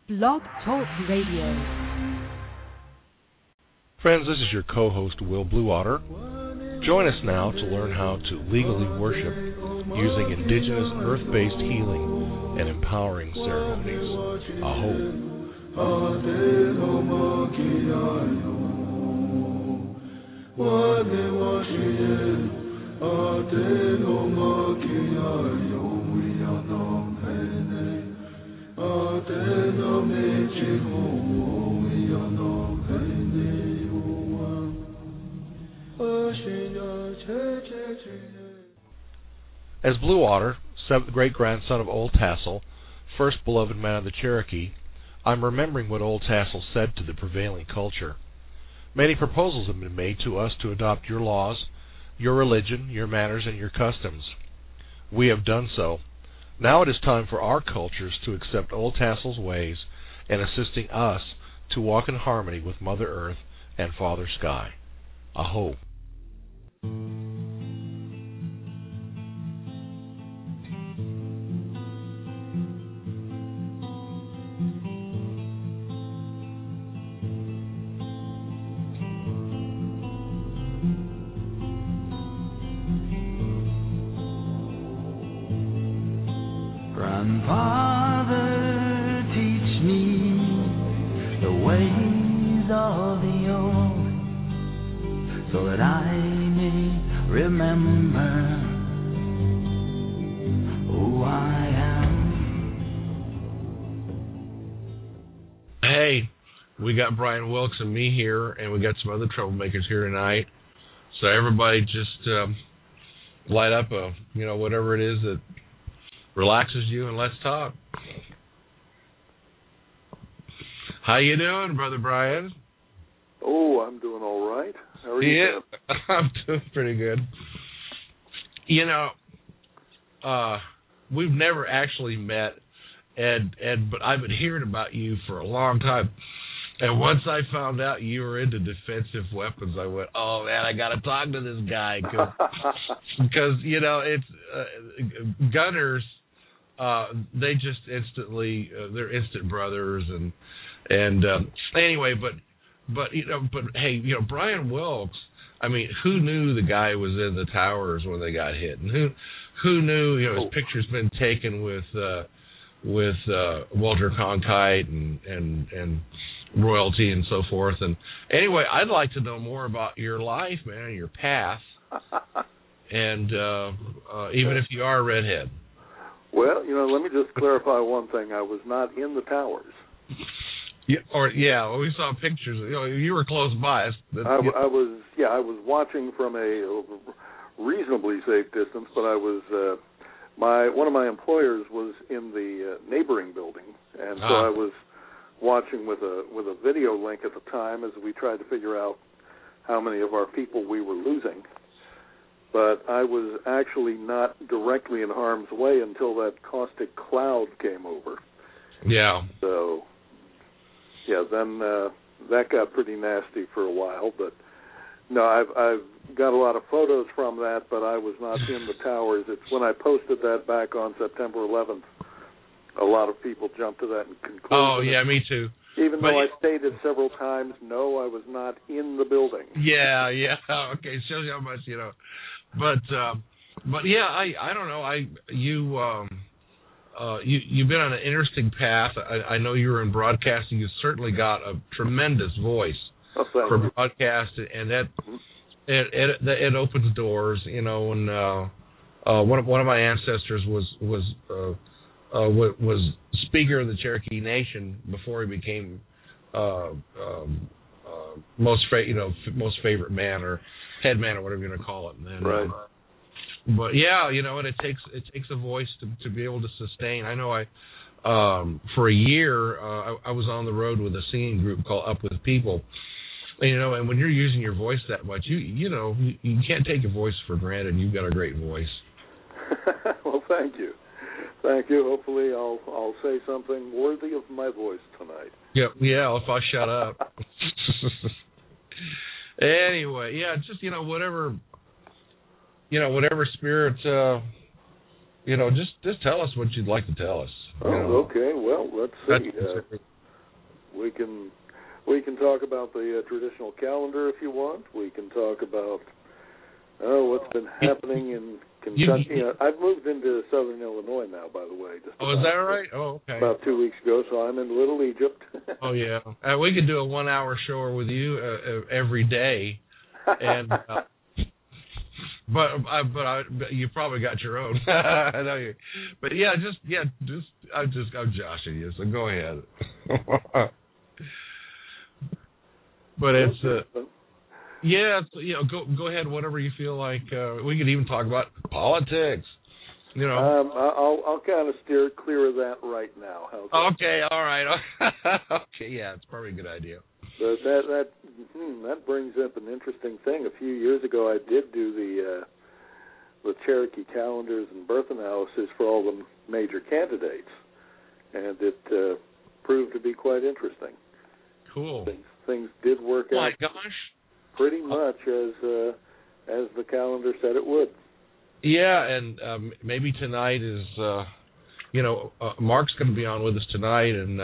Blog Talk Radio. Friends, this is your co-host, Will Blue Otter. Join us now to learn how to legally worship using indigenous earth-based healing and empowering ceremonies. Aho. As Blue Otter, seventh great-grandson of Old Tassel, first beloved man of the Cherokee, I'm remembering what Old Tassel said to the prevailing culture. Many proposals have been made to us to adopt your laws, your religion, your manners, and your customs. We have done so. Now it is time for our cultures to accept Old Tassel's ways and assisting us to walk in harmony with Mother Earth and Father Sky. Aho. Grandfather, teach me the ways of the old, so that I may remember who I am. Hey, we got Brian Wilkes and me here, and we got some other troublemakers here tonight. So everybody just light up whatever it is that relaxes you, and let's talk. How you doing, Brother Brian? Oh, I'm doing all right. How are you doing? I'm doing pretty good. We've never actually met, but I've been hearing about you for a long time. And once I found out you were into defensive weapons, I went, oh, man, I got to talk to this guy. Because it's gunners, they just instantly, they're instant brothers. And anyway, but hey, Brian Wilkes, I mean, who knew the guy was in the towers when they got hit? And who knew, his picture's been taken with Walter Cronkite and royalty and so forth. And anyway, I'd like to know more about your life, man, and your path, and even if you are a redhead. Well, let me just clarify one thing. I was not in the towers. We saw pictures. You were close by. I was watching from a reasonably safe distance, but I was one of my employers was in the neighboring building, and so I was watching with a video link at the time as we tried to figure out how many of our people we were losing. But I was actually not directly in harm's way until that caustic cloud came over. Yeah. So, then that got pretty nasty for a while. But no, I've got a lot of photos from that, but I was not in the towers. It's when I posted that back on September 11th. A lot of people jumped to that and concluded. Oh, yeah, me too. Even though I stated several times, no, I was not in the building. Yeah. Okay, it shows you how much, But yeah, I don't know. You've been on an interesting path. I know you were in broadcasting. You certainly got a tremendous voice for broadcast, and that it opens doors. And one of my ancestors was Speaker of the Cherokee Nation before he became most favorite man or head man or whatever you're going to call it. And, right. But yeah, and it takes a voice to be able to sustain. I know for a year I was on the road with a singing group called Up With People. And when you're using your voice that much, you can't take your voice for granted. You've got a great voice. Well, thank you. Thank you. Hopefully I'll say something worthy of my voice tonight. Yeah, if I shut up. Anyway, just whatever spirit just tell us what you'd like to tell us. Okay. Well, let's see. We can talk about the traditional calendar if you want. We can talk about what's been happening in Kentucky. I've moved into southern Illinois now, by the way. Is that right? Oh, okay. About 2 weeks ago, so I'm in Little Egypt. Oh, yeah. We could do a 1-hour show with you every day, and but you probably got your own. I know you. But I'm joshing you, so go ahead. But it's go ahead, whatever you feel like. We could even talk about politics. I'll kind of steer clear of that right now. Okay, all right. Okay, yeah, it's probably a good idea. But that brings up an interesting thing. A few years ago, I did do the Cherokee calendars and birth analysis for all the major candidates, and it proved to be quite interesting. Cool. Things did work out. My gosh. Pretty much as the calendar said it would. Yeah, and maybe tonight is, Mark's going to be on with us tonight, and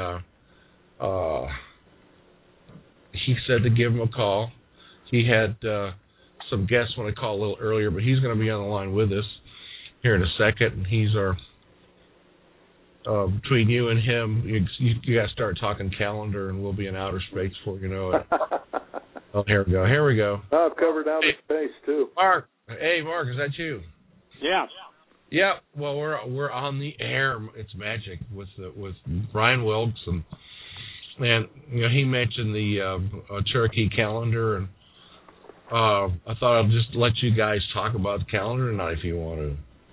he said to give him a call. He had some guests when I called a little earlier, but he's going to be on the line with us here in a second, and he's our, between you and him, you guys start talking calendar, and we'll be in outer space before you know it. Oh, here we go. Oh, I've covered outer space, too. Mark. Hey, Mark, is that you? Yeah. Yeah. Well, we're on the air. It's magic with Brian Wilkes, and he mentioned the Cherokee calendar, and I thought I'd just let you guys talk about the calendar tonight if you want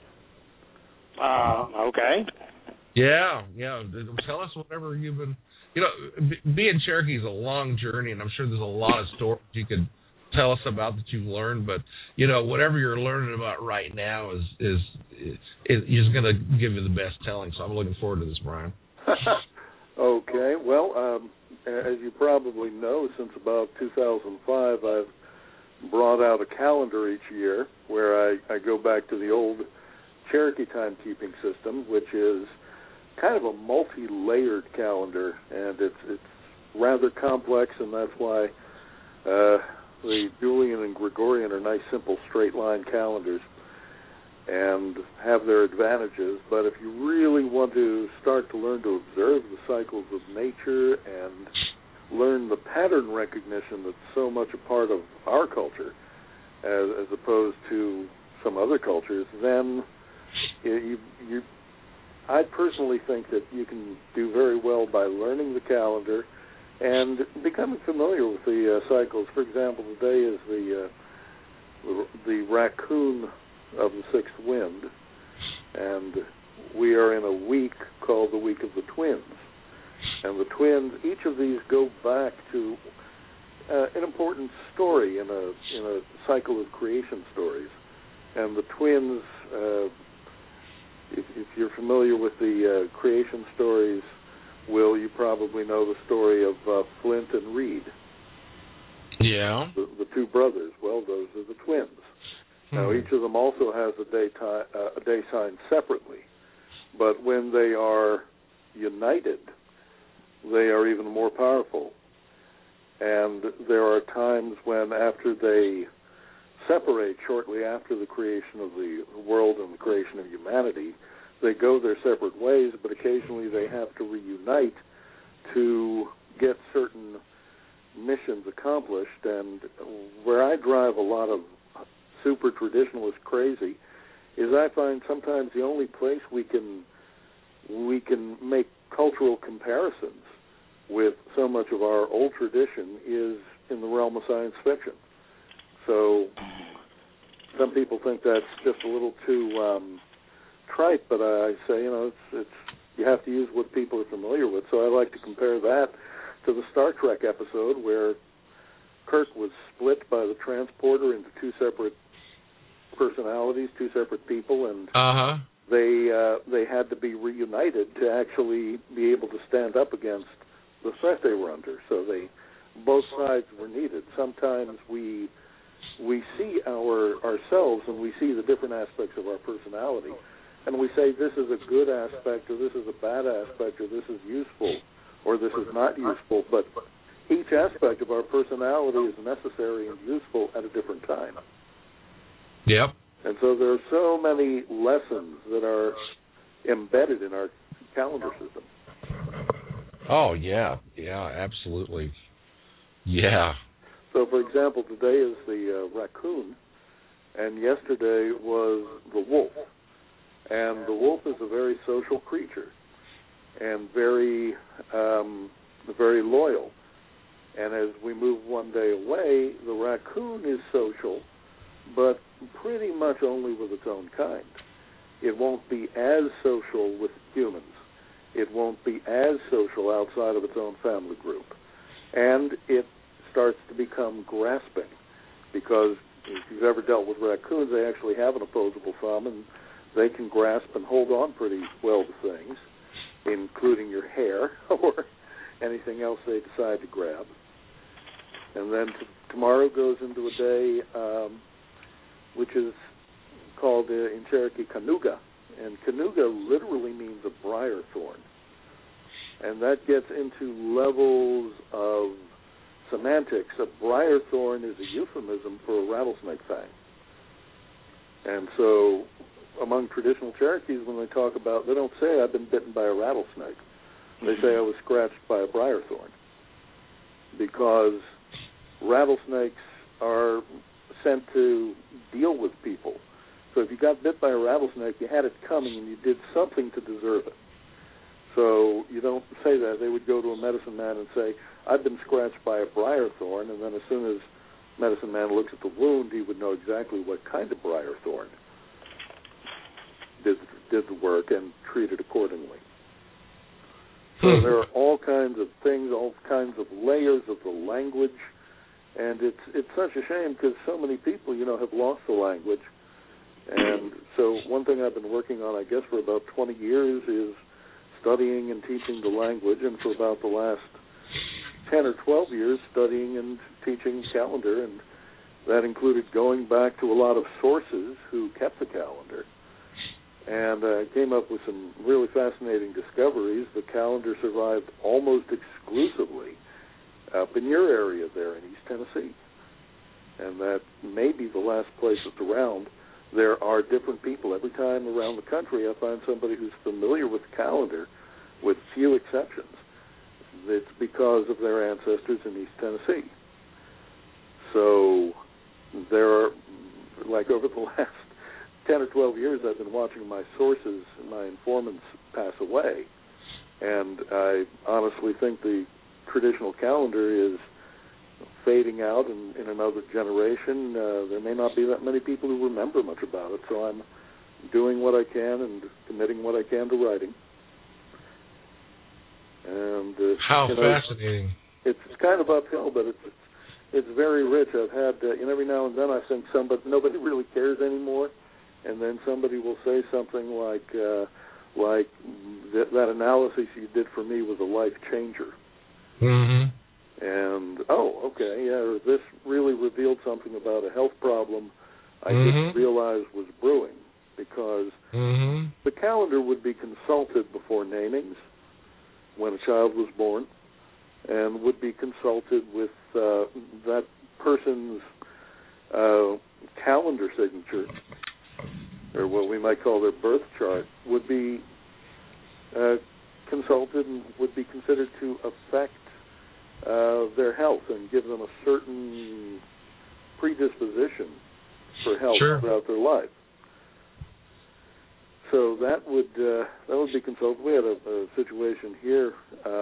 to. Okay. Yeah. Tell us whatever you've been. Being Cherokee is a long journey, and I'm sure there's a lot of stories you could tell us about that you've learned. But whatever you're learning about right now is going to give you the best telling. So I'm looking forward to this, Brian. Okay. Well, as you probably know, since about 2005, I've brought out a calendar each year where I go back to the old Cherokee timekeeping system, which is kind of a multi-layered calendar, and it's rather complex, and that's why the Julian and Gregorian are nice, simple, straight-line calendars and have their advantages. But if you really want to start to learn to observe the cycles of nature and learn the pattern recognition that's so much a part of our culture as opposed to some other cultures, then I personally think that you can do very well by learning the calendar and becoming familiar with the cycles. For example, today is the raccoon of the sixth wind, and we are in a week called the Week of the Twins. And the twins, each of these go back to an important story in a cycle of creation stories. And the twins, if you're familiar with the creation stories, Will, you probably know the story of Flint and Reed. Yeah. The two brothers. Well, those are the twins. Now, each of them also has a day sign separately, but when they are united, they are even more powerful. And there are times when, after they separate shortly after the creation of the world and the creation of humanity, they go their separate ways, but occasionally they have to reunite to get certain missions accomplished. And where I drive a lot of super traditionalists crazy is I find sometimes the only place we can make cultural comparisons with so much of our old tradition is in the realm of science fiction. So some people think that's just a little too trite, but I say, it's you have to use what people are familiar with. So I like to compare that to the Star Trek episode where Kirk was split by the transporter into two separate personalities, two separate people, and they had to be reunited to actually be able to stand up against the threat they were under. So both sides were needed. Sometimes we see ourselves and we see the different aspects of our personality, and we say this is a good aspect or this is a bad aspect or this is useful or this is not useful, but each aspect of our personality is necessary and useful at a different time. Yep. And so there are so many lessons that are embedded in our calendar system. Oh, yeah. Yeah, absolutely. Yeah. So, for example, today is the raccoon, and yesterday was the wolf. And the wolf is a very social creature and very loyal. And as we move one day away, the raccoon is social, but pretty much only with its own kind. It won't be as social with humans. It won't be as social outside of its own family group. And it starts to become grasping, because if you've ever dealt with raccoons, they actually have an opposable thumb, and they can grasp and hold on pretty well to things, including your hair or anything else they decide to grab. And then tomorrow goes into a day which is called in Cherokee Kanuga, and Kanuga literally means a briar thorn. And that gets into levels of semantics. A briar thorn is a euphemism for a rattlesnake fang. And so among traditional Cherokees, when they talk about, they don't say I've been bitten by a rattlesnake. They say I was scratched by a briar thorn, because rattlesnakes are sent to deal with people. So if you got bit by a rattlesnake, you had it coming and you did something to deserve it. So you don't say that. They would go to a medicine man and say, I've been scratched by a briar thorn, and then as soon as medicine man looks at the wound, he would know exactly what kind of briar thorn did the work and treat it accordingly. So there are all kinds of things, all kinds of layers of the language, and it's such a shame because so many people, have lost the language. And so one thing I've been working on, I guess, for about 20 years is studying and teaching the language, and for about the last 10 or 12 years studying and teaching calendar, and that included going back to a lot of sources who kept the calendar. And I came up with some really fascinating discoveries. The calendar survived almost exclusively up in your area there in East Tennessee. And that may be the last place it's around. There are different people. Every time around the country I find somebody who's familiar with the calendar, with few exceptions. It's because of their ancestors in East Tennessee. So there are, like over the last 10 or 12 years, I've been watching my sources and my informants pass away. And I honestly think the traditional calendar is fading out in another generation. There may not be that many people who remember much about it, so I'm doing what I can and committing what I can to writing. And how fascinating! It's kind of uphill, but it's very rich. I've had every now and then I think nobody really cares anymore, and then somebody will say something like that analysis you did for me was a life changer. Mm-hmm. And, okay, or this really revealed something about a health problem I didn't realize was brewing, because the calendar would be consulted before namings when a child was born, and would be consulted with that person's calendar signature, or what we might call their birth chart, would be consulted and would be considered to affect their health and give them a certain predisposition for health throughout their life. So that would be consulted. We had a situation here.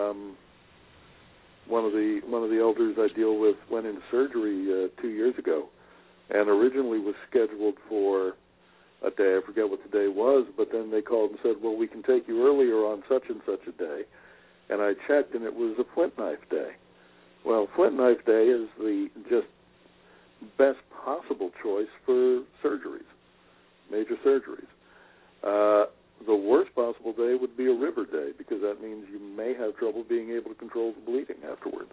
One of the elders I deal with went into surgery 2 years ago, and originally was scheduled for a day. I forget what the day was, but then they called and said, "Well, we can take you earlier on such and such a day." And I checked, and it was a Flint Knife Day. Well, Flint Knife Day is the just best possible choice for surgeries, major surgeries. The worst possible day would be a river day, because that means you may have trouble being able to control the bleeding afterwards.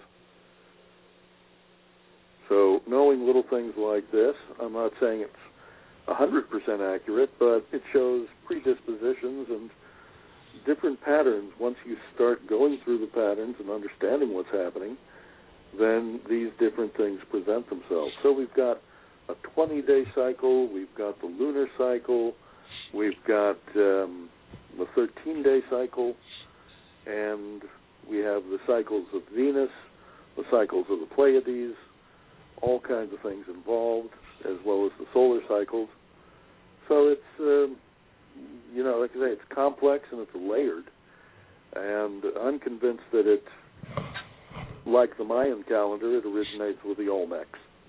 So knowing little things like this, I'm not saying it's 100% accurate, but it shows predispositions and different patterns, once you start going through the patterns and understanding what's happening, then these different things present themselves. So we've got a 20-day cycle, we've got the lunar cycle, we've got the 13-day cycle, and we have the cycles of Venus, the cycles of the Pleiades, all kinds of things involved, as well as the solar cycles. So it's, like I say, it's complex and it's layered. And I'm convinced that it, like the Mayan calendar, it originates with the Olmecs.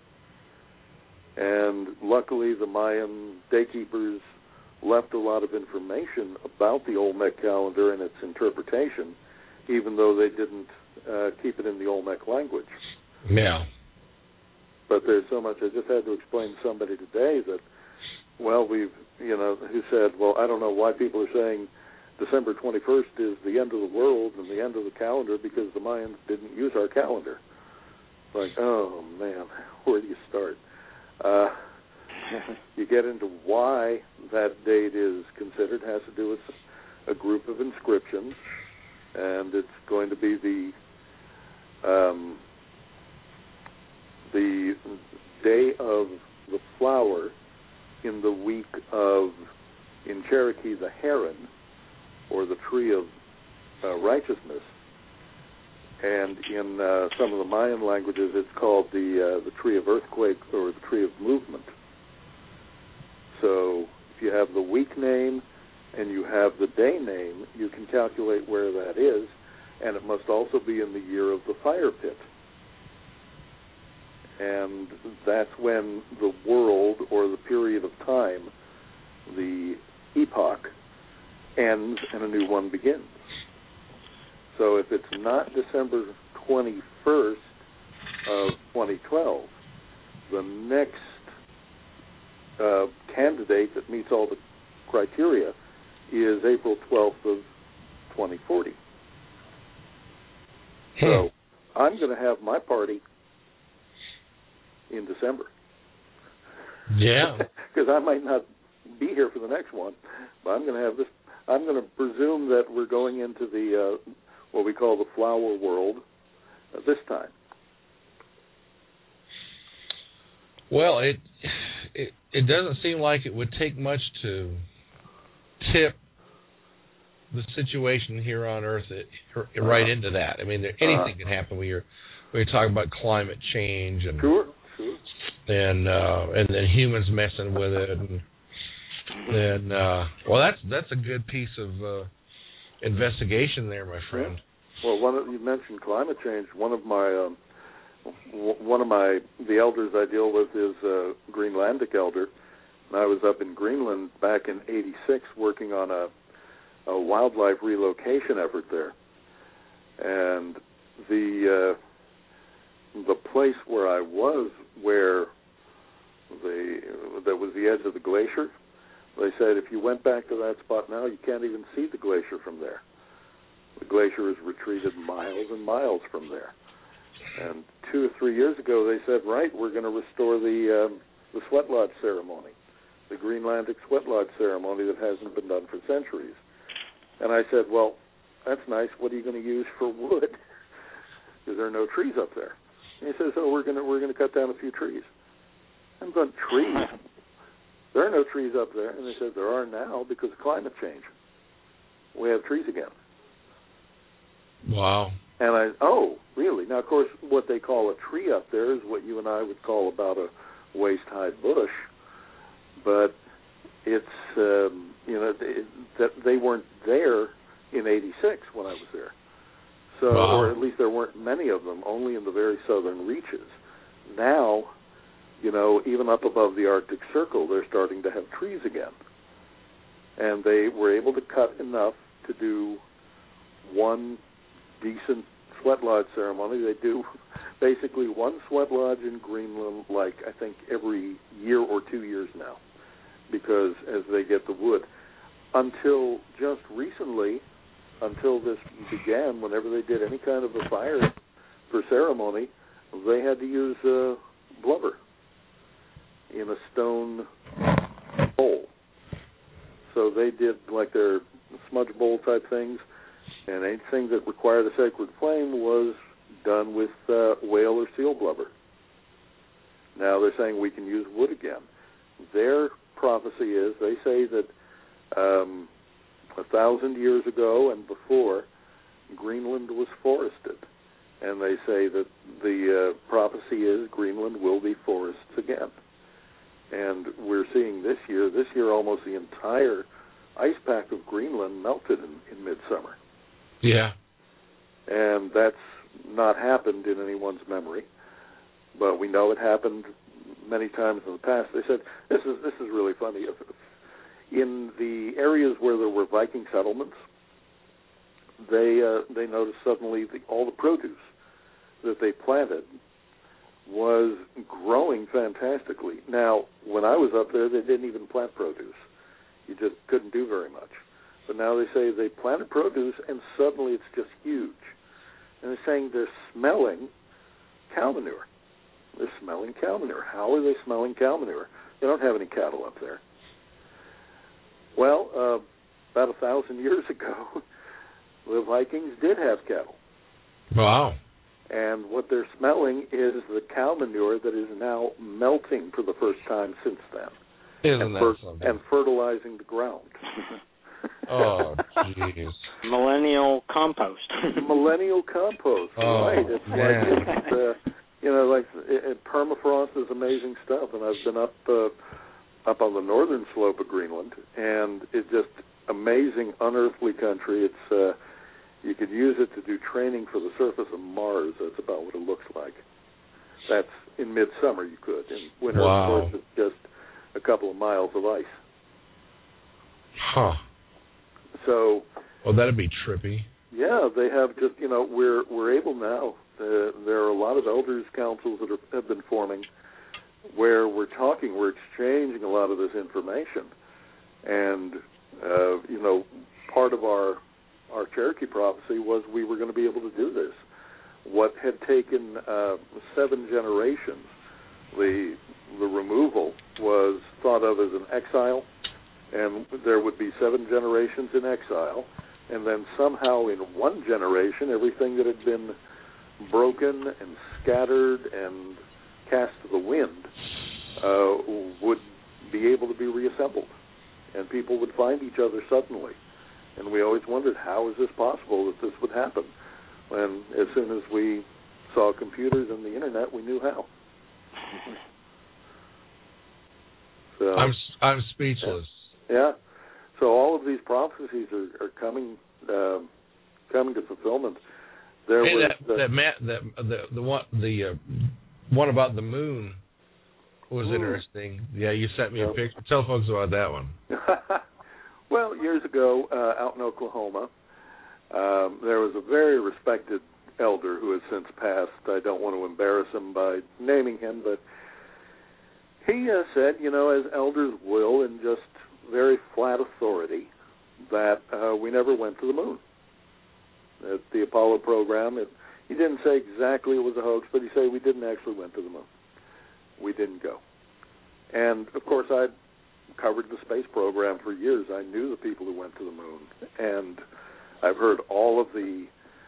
And luckily, the Mayan daykeepers left a lot of information about the Olmec calendar and its interpretation, even though they didn't keep it in the Olmec language. Yeah. But there's so much. I just had to explain to somebody today that, who said, well, I don't know why people are saying December 21st is the end of the world and the end of the calendar because the Mayans didn't use our calendar. Like, oh, man, where do you start? You get into why that date is considered. It has to do with a group of inscriptions, and it's going to be the day of the flower in the week of, in Cherokee, the heron, or the tree of righteousness. And in some of the Mayan languages, it's called the tree of earthquake or the tree of movement. So if you have the week name and you have the day name, you can calculate where that is, and it must also be in the year of the fire pit. And that's when the world, or the period of time, the epoch, ends and a new one begins. So if it's not December 21st of 2012, the next candidate that meets all the criteria is April 12th of 2040. So I'm going to have my party in December. Yeah. Because I might not be here for the next one, but I'm going to have this. I'm going to presume that we're going into the what we call the flower world this time. Well, it doesn't seem like it would take much to tip the situation here on Earth right into that. I mean, anything can happen when you're talking about climate change and sure. And then humans messing with it, and that's a good piece of investigation there, my friend. Well, you mentioned climate change. One of the elders I deal with is a Greenlandic elder, and I was up in Greenland back in '86 working on a wildlife relocation effort there, and the place where I was, where that was the edge of the glacier. They said if you went back to that spot now, you can't even see the glacier from there. The glacier has retreated miles and miles from there. And 2 or 3 years ago, they said, right, we're going to restore the sweat lodge ceremony, the Greenlandic sweat lodge ceremony that hasn't been done for centuries. And I said, well, that's nice. What are you going to use for wood? Because there are no trees up there. And he says, oh, we're going to cut down a few trees. I'm going, trees? There are no trees up there. And they said, there are now because of climate change. We have trees again. Wow. And really? Now, of course, what they call a tree up there is what you and I would call about a waist-high bush. But it's, that they weren't there in '86 when I was there. So, wow. Or at least there weren't many of them, only in the very southern reaches. Now, even up above the Arctic Circle, they're starting to have trees again. And they were able to cut enough to do one decent sweat lodge ceremony. They do basically one sweat lodge in Greenland, I think, every year or 2 years now, because as they get the wood. Until just recently, until this began, whenever they did any kind of a fire for ceremony, they had to use blubber in a stone bowl. so they did like their smudge bowl type things, and anything that required a sacred flame was done with whale or seal blubber. Now they're saying we can use wood again. Their prophecy is, they say that 1,000 years ago and before, Greenland was forested. And they say that the prophecy is Greenland will be forests again. And we're seeing this year almost the entire ice pack of Greenland melted in midsummer. Yeah. And that's not happened in anyone's memory, but we know it happened many times in the past. They said, this is really funny. In the areas where there were Viking settlements, they noticed suddenly all the produce that they planted was growing fantastically. Now, when I was up there, they didn't even plant produce. You just couldn't do very much. But now they say they planted produce, and suddenly it's just huge. And they're saying they're smelling cow manure. They're smelling cow manure. How are they smelling cow manure? They don't have any cattle up there. Well, about 1,000 years ago, the Vikings did have cattle. Wow. And what they're smelling is the cow manure that is now melting for the first time since then. Isn't that something? And fertilizing the ground. Oh, jeez. Millennial compost. Millennial compost, right. It's man. Permafrost is amazing stuff, and I've been up on the northern slope of Greenland, and it's just amazing, unearthly country. It's you could use it to do training for the surface of Mars. That's about what it looks like. That's in midsummer you could. In winter, wow. Of course, it's just a couple of miles of ice. Huh. So. Well, that'd be trippy. Yeah, they have just, we're able now. There are a lot of elders' councils that have been forming where we're exchanging a lot of this information. And, part of our Cherokee prophecy was we were going to be able to do this. What had taken 7 generations, the removal was thought of as an exile, and there would be 7 generations in exile, and then somehow in one generation, everything that had been broken and scattered and cast to the wind would be able to be reassembled, and people would find each other suddenly. And we always wondered, how is this possible that this would happen? And as soon as we saw computers and the internet, we knew how. So, I'm speechless. Yeah. So all of these prophecies are coming to fulfillment. There was the one about the moon was interesting. Yeah, you sent me a picture. Tell folks about that one. Well, years ago, out in Oklahoma, there was a very respected elder who has since passed. I don't want to embarrass him by naming him, but he said, as elders will, in just very flat authority, that we never went to the moon. At the Apollo program, he didn't say exactly it was a hoax, but he said we didn't actually went to the moon. We didn't go. And, of course, I'd covered the space program for years. I knew the people who went to the moon, and I've heard all of the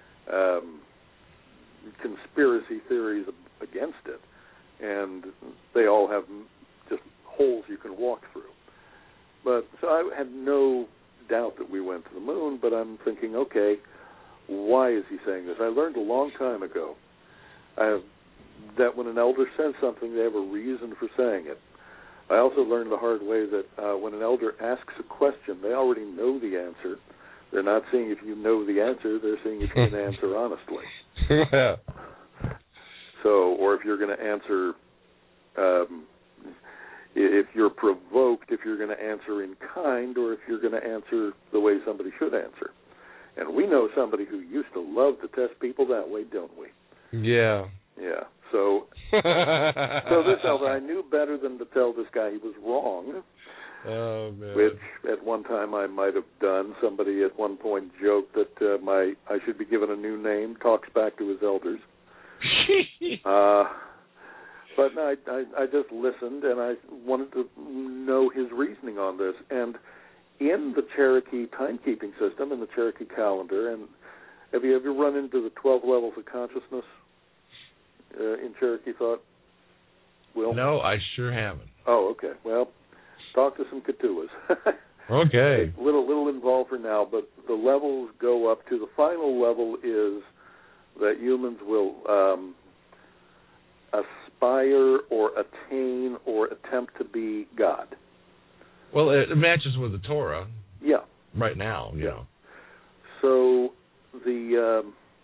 conspiracy theories against it, and they all have just holes you can walk through. But so I had no doubt that we went to the moon, but I'm thinking, okay, why is he saying this? I learned a long time ago that when an elder says something, they have a reason for saying it. I also learned the hard way that when an elder asks a question, they already know the answer. They're not seeing if you know the answer, they're seeing if you can answer honestly. Yeah. So, or if you're going to answer, if you're provoked, if you're going to answer in kind, or if you're going to answer the way somebody should answer. And we know somebody who used to love to test people that way, don't we? Yeah. Yeah. So this elder, I knew better than to tell this guy he was wrong. Oh, man. Which at one time I might have done. Somebody at one point joked that I should be given a new name, talks back to his elders. But I just listened, and I wanted to know his reasoning on this. And in the Cherokee timekeeping system, in the Cherokee calendar, and have you ever run into the 12 levels of consciousness in Cherokee thought? Will? No, I sure haven't. Oh, okay. Well, talk to some Cthulhus. Okay. Little involved for now, but the levels go up to the final level is that humans will aspire or attain or attempt to be God. Well, it matches with the Torah. Yeah. Right now, you know. So the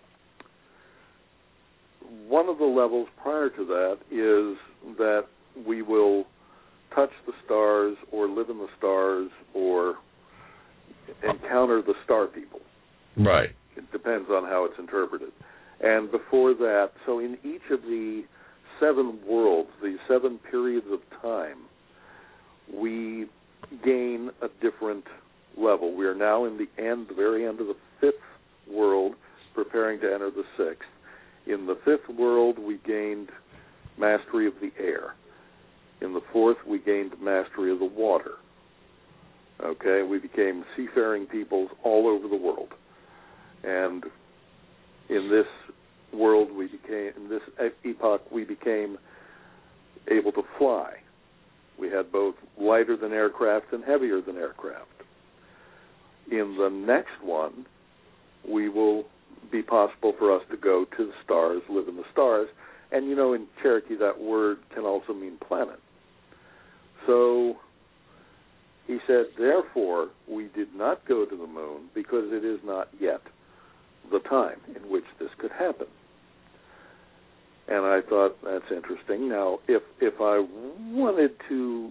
one of the levels prior to that is that we will touch the stars or live in the stars or encounter the star people. Right. It depends on how it's interpreted. And before that, so in each of the 7 worlds, the 7 periods of time, we gain a different level. We are now in the very end of the 5th world, preparing to enter the 6th. In the 5th world, we gained mastery of the air. In the 4th, we gained mastery of the water. Okay, we became seafaring peoples all over the world. And in this world, in this epoch, we became able to fly. We had both lighter than aircraft and heavier than aircraft. In the next one, we will be possible for us to go to the stars, live in the stars. And, you know, in Cherokee, that word can also mean planet. So he said, therefore, we did not go to the moon because it is not yet the time in which this could happen. And I thought, that's interesting. Now, if I wanted to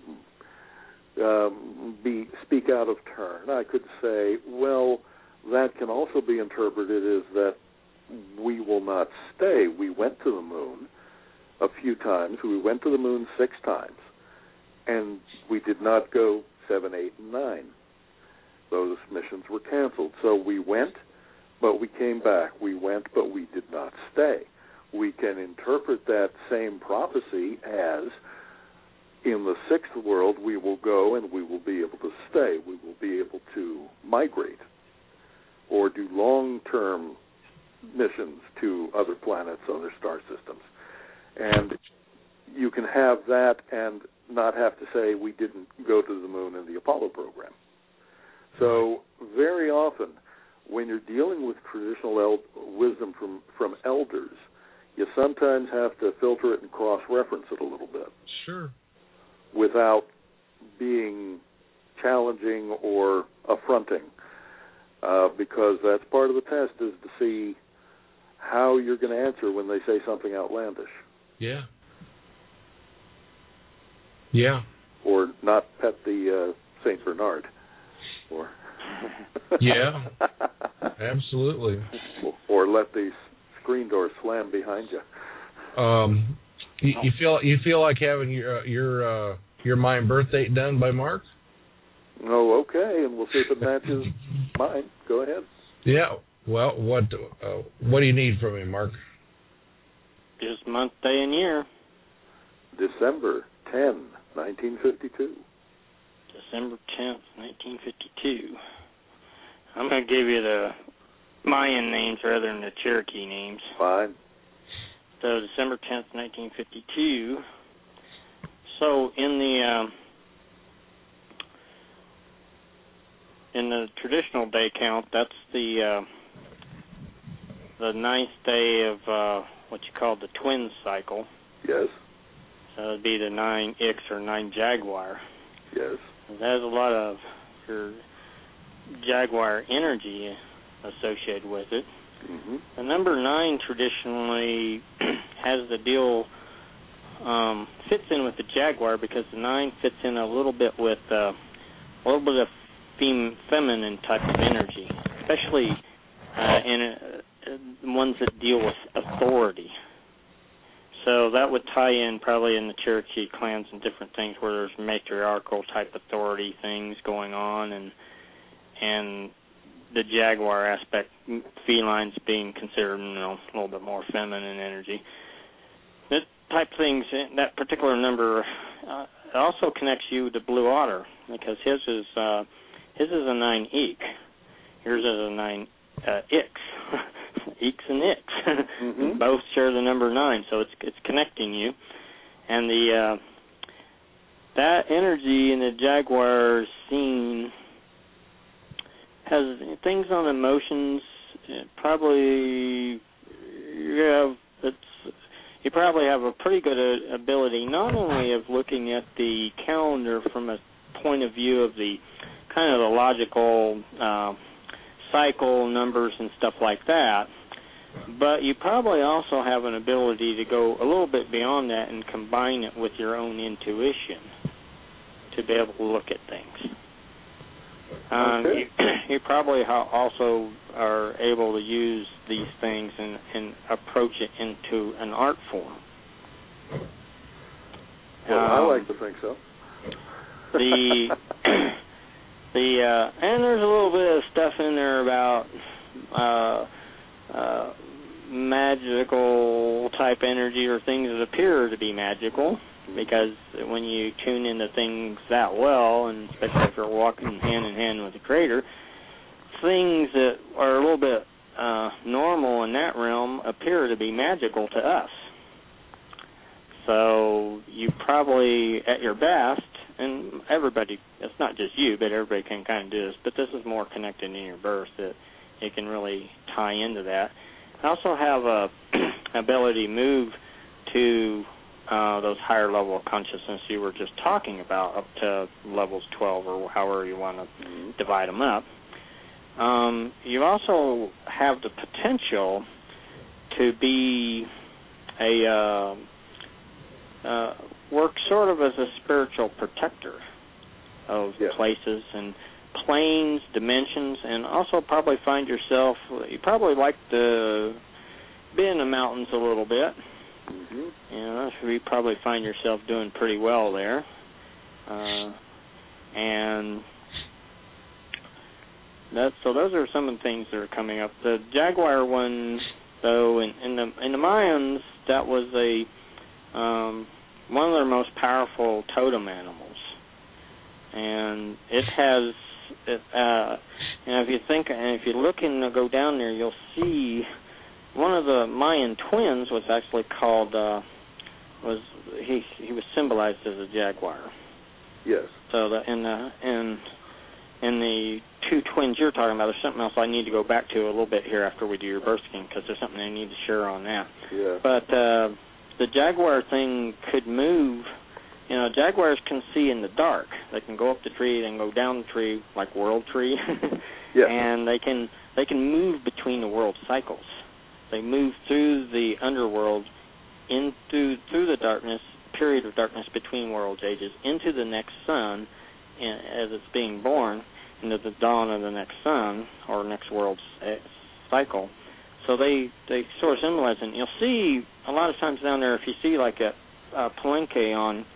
speak out of turn, I could say, well, that can also be interpreted as that we will not stay. We went to the moon a few times. We went to the moon 6 times, and we did not go 7, 8, and 9. Those missions were canceled. So we went, but we came back. We went, but we did not stay. We can interpret that same prophecy as in the 6th world we will go and we will be able to stay. We will be able to migrate or do long-term missions to other planets, other star systems. And you can have that and not have to say we didn't go to the moon in the Apollo program. So very often when you're dealing with traditional wisdom from elders, you sometimes have to filter it and cross-reference it a little bit. Sure. Without being challenging or affronting, because that's part of the test is to see how you're going to answer when they say something outlandish. Yeah. Yeah. Or not pet the St. Bernard. Or yeah. Absolutely. Or let the screen door slam behind you. You feel like having your mind birth date done by Mark? Oh, okay, and we'll see if it matches mine. Go ahead. Yeah. Well, what do you need from me, Mark? Just month, day, and year. December 10, 1952. December 10th, 1952. I'm going to give you the Mayan names rather than the Cherokee names. Fine. So December 10th, 1952. So in the traditional day count, that's the 9th day of what you call the twin cycle. Yes. So it would be the 9X or 9 Jaguar. Yes. It has a lot of your Jaguar energy associated with it. Mm-hmm. The number 9 traditionally has the deal, fits in with the Jaguar because the 9 fits in a little bit with a little bit of feminine type of energy, especially in ones that deal with authority. So that would tie in probably in the Cherokee clans and different things where there's matriarchal type authority things going on, and the Jaguar aspect, felines being considered, a little bit more feminine energy. That type of things, that particular number, it also connects you to Blue Otter because his is his is a 9 eek. Yours is a 9 ix. Eeks and icks. Mm-hmm. Both share the number 9, so it's connecting you. And that energy in the Jaguar scene has things on emotions. You probably have a pretty good ability not only of looking at the calendar from a point of view of the kind of the logical cycle numbers and stuff like that, but you probably also have an ability to go a little bit beyond that and combine it with your own intuition to be able to look at things. You probably also are able to use these things and approach it into an art form. Well, I like to think so. And there's a little bit of stuff in there about magical type energy or things that appear to be magical, because when you tune into things that well, and especially if you're walking hand in hand with the Creator, things that are a little bit normal in that realm appear to be magical to us. So you probably, at your best, and everybody, it's not just you, but everybody can kind of do this, but this is more connected in your birth that it can really tie into that. I also have a ability to move to those higher level of consciousness you were just talking about, up to levels 12 or however you want to divide them up. You also have the potential to be work sort of as a spiritual protector of places and planes, dimensions, and also probably find yourself, you probably like to be in the mountains a little bit. Mm-hmm. You know, so you probably find yourself doing pretty well there. And so those are some of the things that are coming up. The Jaguar one, though, in the Mayans, that was one of their most powerful totem animals, and it has. If you think, and if you look and go down there, you'll see one of the Mayan twins was actually called. He was symbolized as a jaguar. Yes. So in the two twins you're talking about, there's something else I need to go back to a little bit here after we do your birth scheme, because there's something I need to share on that. Yeah. But the jaguar thing could move. You know, jaguars can see in the dark. They can go up the tree, then go down the tree, like World Tree. Yeah. And they can move between the world cycles. They move through the underworld, through the darkness, period of darkness between worlds ages, into the next sun, as it's being born, into the dawn of the next sun, or next world's cycle. So they sort of symbolize it. And you'll see a lot of times down there, if you see like a palenque on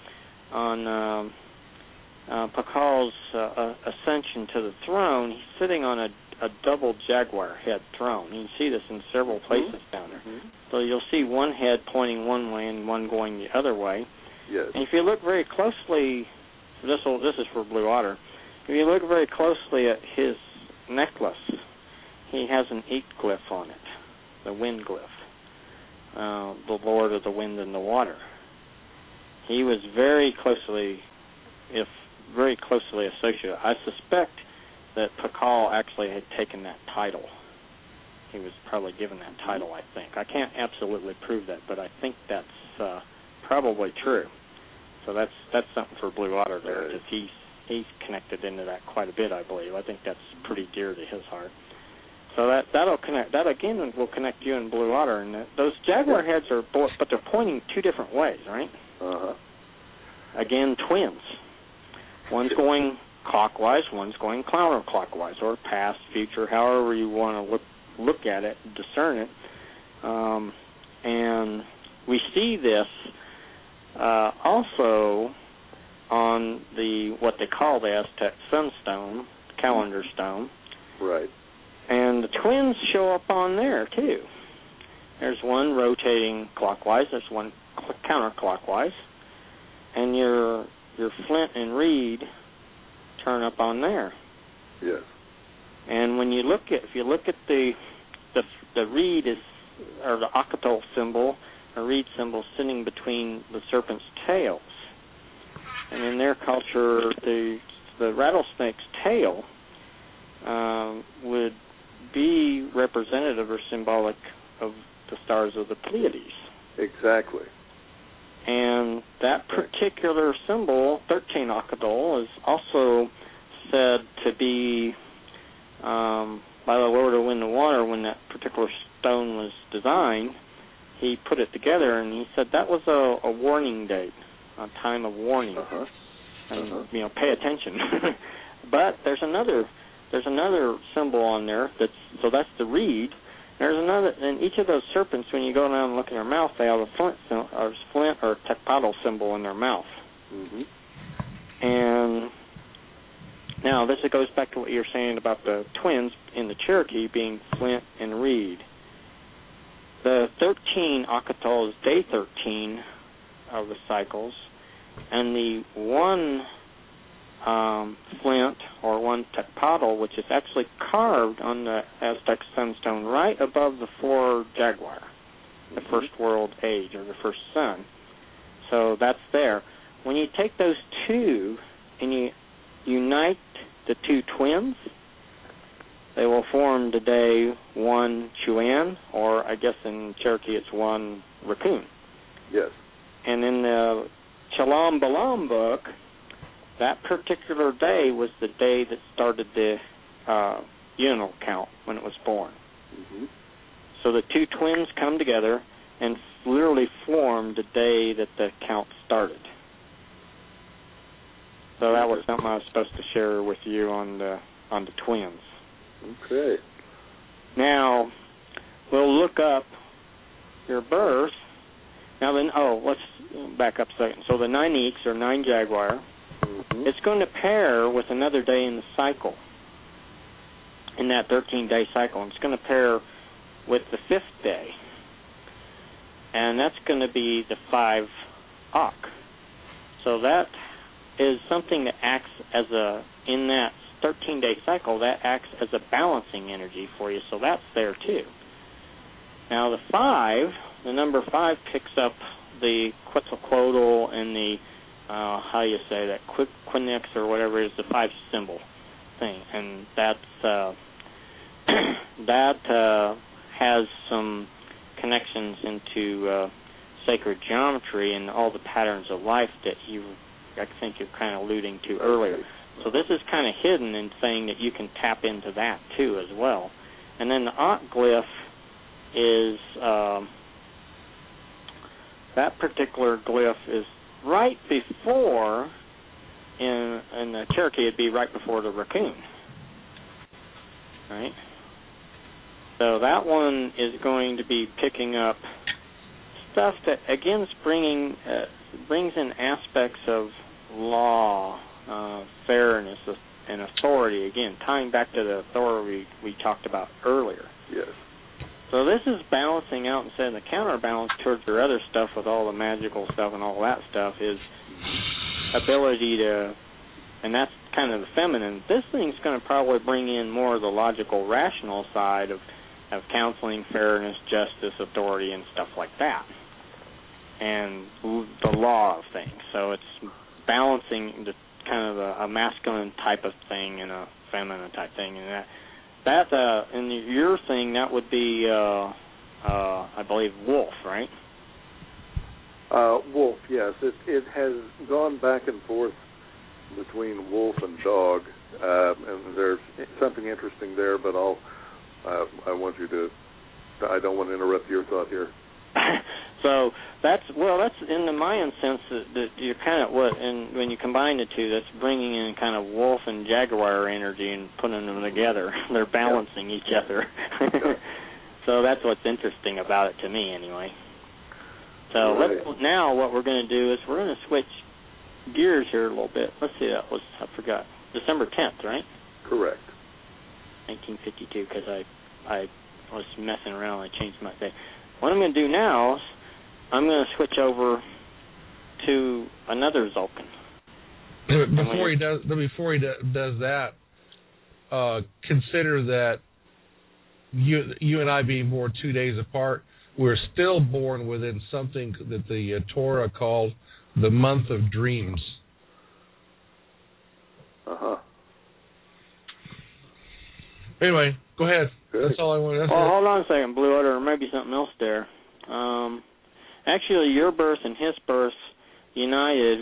Pakal's ascension to the throne, he's sitting on a double jaguar head throne. You can see this in several places down there. Mm-hmm. So you'll see one head pointing one way and one going the other way. Yes. And if you look very closely, this is for Blue Otter, if you look very closely at his necklace, he has an 8 glyph on it, the wind glyph, the Lord of the Wind and the Water. He was very closely associated. I suspect that Pakal actually had taken that title. He was probably given that title, I think. I can't absolutely prove that, but I think that's probably true. So that's something for Blue Otter there, because he's connected into that quite a bit, I believe. I think that's pretty dear to his heart. So that'll connect. That again will connect you and Blue Otter. And those jaguar heads are, but they're pointing 2 different ways, right? Uh-huh. Again, twins. One's going clockwise, one's going counterclockwise, or past, future, however you want to look at it, discern it. And we see this also on what they call the Aztec sunstone, calendar stone. Right. And the twins show up on there too. There's one rotating clockwise, there's one counterclockwise, and your flint and reed turn up on there. Yes. And when you look at, if you look at the reed is, or the occipital symbol, a reed symbol sitting between the serpent's tails, and in their culture, the rattlesnake's tail would be representative or symbolic of the stars of the Pleiades. Exactly. And that particular symbol, 13 occipital, is also said to be by the Lord of Wind and Water. When that particular stone was designed, he put it together, and he said that was a warning date, a time of warning. And pay attention. But there's another symbol on there that's the reed. There's another, and each of those serpents, when you go down and look in their mouth, they have a flint or tecpotl symbol in their mouth. Mm-hmm. And now this goes back to what you're saying about the twins in the Cherokee being flint and reed. The 13 occipital is day 13 of the cycles, and the one flint or one tecpotl, which is actually carved on the Aztec sunstone right above the 4 jaguar, the first world age or the first sun. So that's there. When you take those two and you unite the two twins, they will form today one Chuan, or I guess in Cherokee it's one raccoon. Yes. And in the Chalam Balam book, that particular day was the day that started the unal count when it was born. Mm-hmm. So the two twins come together and literally formed the day that the count started. So that was something I was supposed to share with you on the twins. Okay. Now, we'll look up your birth. Now then, let's back up a second. So the 9 Eeks, or 9 jaguar, it's going to pair with another day in the cycle, in that 13-day cycle. And it's going to pair with the 5th day. And that's going to be the 5 Ak. So that is something that acts as in that 13-day cycle, that acts as a balancing energy for you. So that's there too. Now the 5, the number 5 picks up the Quetzalcoatl and the how you say that, Quinix or whatever is the 5 symbol thing, and that's that has some connections into sacred geometry and all the patterns of life that I think you're kind of alluding to earlier. So this is kind of hidden in saying that you can tap into that too as well. And then the Ak glyph is that particular glyph is right before, in the Cherokee, it'd be right before the raccoon. Right? So that one is going to be picking up stuff that, again, brings in aspects of law, fairness, and authority, again, tying back to the authority we talked about earlier. Yes. So this is balancing out and saying the counterbalance towards your other stuff with all the magical stuff and all that stuff is ability to, and that's kind of the feminine. This thing's going to probably bring in more of the logical, rational side of counseling, fairness, justice, authority, and stuff like that, and the law of things. So it's balancing the kind of a masculine type of thing and a feminine type thing, and that in your thing, that would be, I believe, wolf, right? Wolf, yes. It has gone back and forth between wolf and dog, and there's something interesting there, but I want you to, I don't want to interrupt your thought here. So that's in the Mayan sense that you're kind of and when you combine the two, that's bringing in kind of wolf and jaguar energy and putting them together. They're balancing each other. So that's what's interesting about it to me, anyway. So now what we're going to do is we're going to switch gears here a little bit. Let's see, I forgot. December 10th, right? Correct. 1952, because I was messing around and I changed my thing. What I'm going to do now is I'm going to switch over to another Tzolk'in. Before he does that, consider that you and I being born 2 days apart, we're still born within something that the Torah called the month of dreams. Uh-huh. Anyway, go ahead. That's all I wanted to say. Well, hold on a second, Blue Otter. There may be something else there. Actually, your birth and his birth united,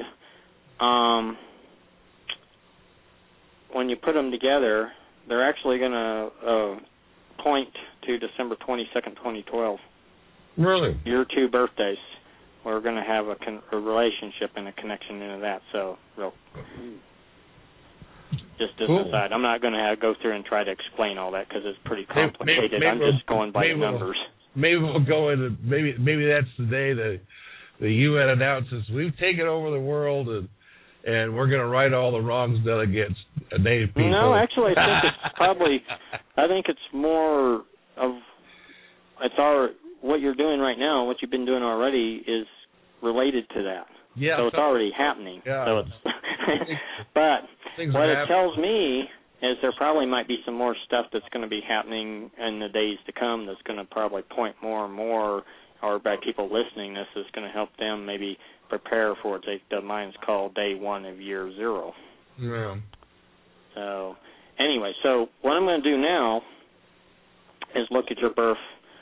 when you put them together, they're actually going to point to December 22nd, 2012. Really? Your two birthdays. We're going to have a relationship and a connection into that. So, just as an aside, I'm not going to go through and try to explain all that because it's pretty complicated. Maybe I'm just going by the numbers. Maybe we'll go into maybe that's the day the UN announces we've taken over the world and we're going to right all the wrongs done against Native people. No, actually, I think it's more of what you're doing right now, what you've been doing already is related to that. Yeah. So it's already happening. Yeah. So it's but what it tells me is there probably might be some more stuff that's going to be happening in the days to come that's going to probably point more and more, or by people listening, this is going to help them maybe prepare for what the Mayans call day one of year zero. Yeah. So anyway, so what I'm going to do now is look at your birth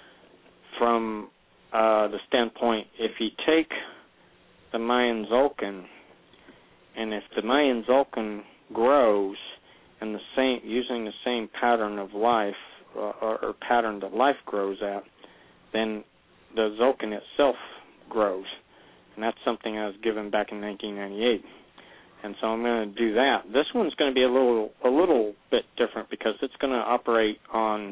from the standpoint, if you take the Mayan Tzolk'in, and if the Mayan Tzolk'in grows and using the same pattern of life or pattern that life grows at, then the Tzolk'in itself grows, and that's something I was given back in 1998. And so I'm going to do that. This one's going to be a little bit different because it's going to operate on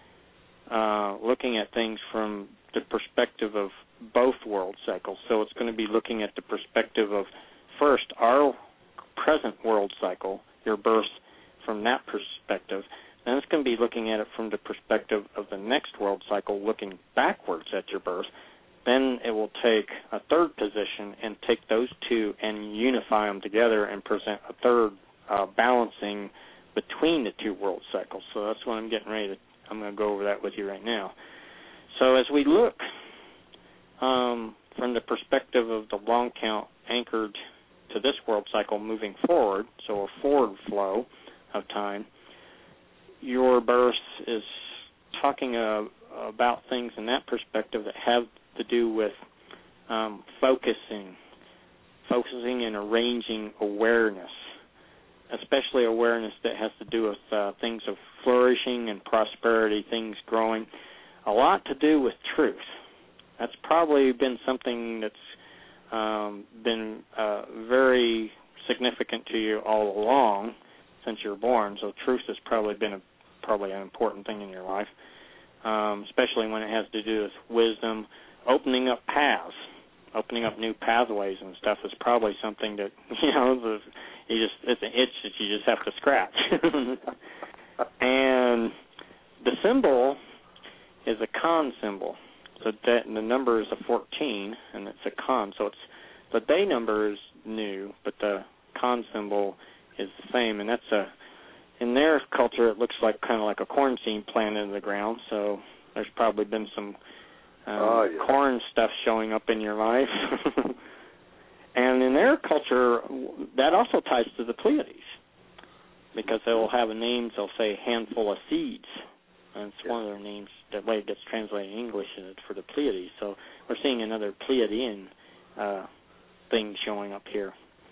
looking at things from the perspective of both world cycles. So it's going to be looking at the perspective of, first, our present world cycle, your birth, from that perspective. Then it's going to be looking at it from the perspective of the next world cycle, looking backwards at your birth. Then it will take a third position and take those two and unify them together and present a third balancing between the two world cycles. So that's what I'm getting ready to. I'm going to go over that with you right now. So as we look from the perspective of the long count anchored to this world cycle moving forward, so a forward flow of time, your birth is talking about things in that perspective that have to do with focusing and arranging awareness, especially awareness that has to do with things of flourishing and prosperity, things growing. A lot to do with truth. That's probably been something that's been very significant to you all along since you were born. So truth has probably been an important thing in your life, especially when it has to do with wisdom. Opening up paths, opening up new pathways and stuff is probably something that, it's an itch that you just have to scratch. And the symbol is a Khan symbol. So the number is a 14, and it's a Khan. So the day number is new, but the Khan symbol is the same. And that's in their culture, it looks like kind of like a corn seed planted in the ground. So there's probably been some corn stuff showing up in your life. And in their culture, that also ties to the Pleiades, because they'll have a name, they'll say handful of seeds. And it's one of their names, that way it gets translated in English for the Pleiades. So we're seeing another Pleiadian thing showing up here.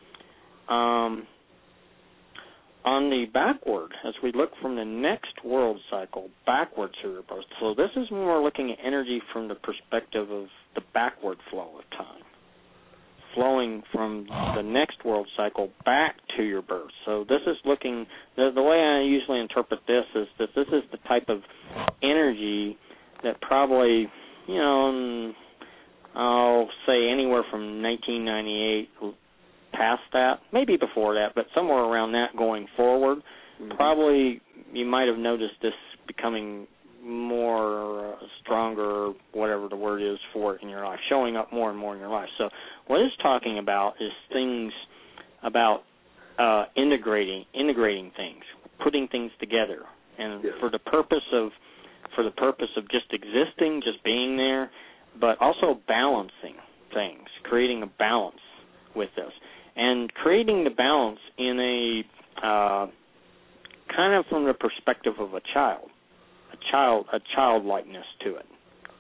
On the backward, as we look from the next world cycle backwards through your birth, so this is more looking at energy from the perspective of the backward flow of time, flowing from the next world cycle back to your birth. So this is looking, the way I usually interpret this is that this is the type of energy that probably, I'll say anywhere from 1998 past that, maybe before that, but somewhere around that going forward. Mm-hmm. Probably you might have noticed this becoming more stronger, whatever the word is for it in your life, showing up more and more in your life. So what it's talking about is things about integrating things, putting things together, and for the purpose of just existing, just being there, but also balancing things, creating a balance with this, and creating the balance in a kind of from the perspective of a childlikeness to it.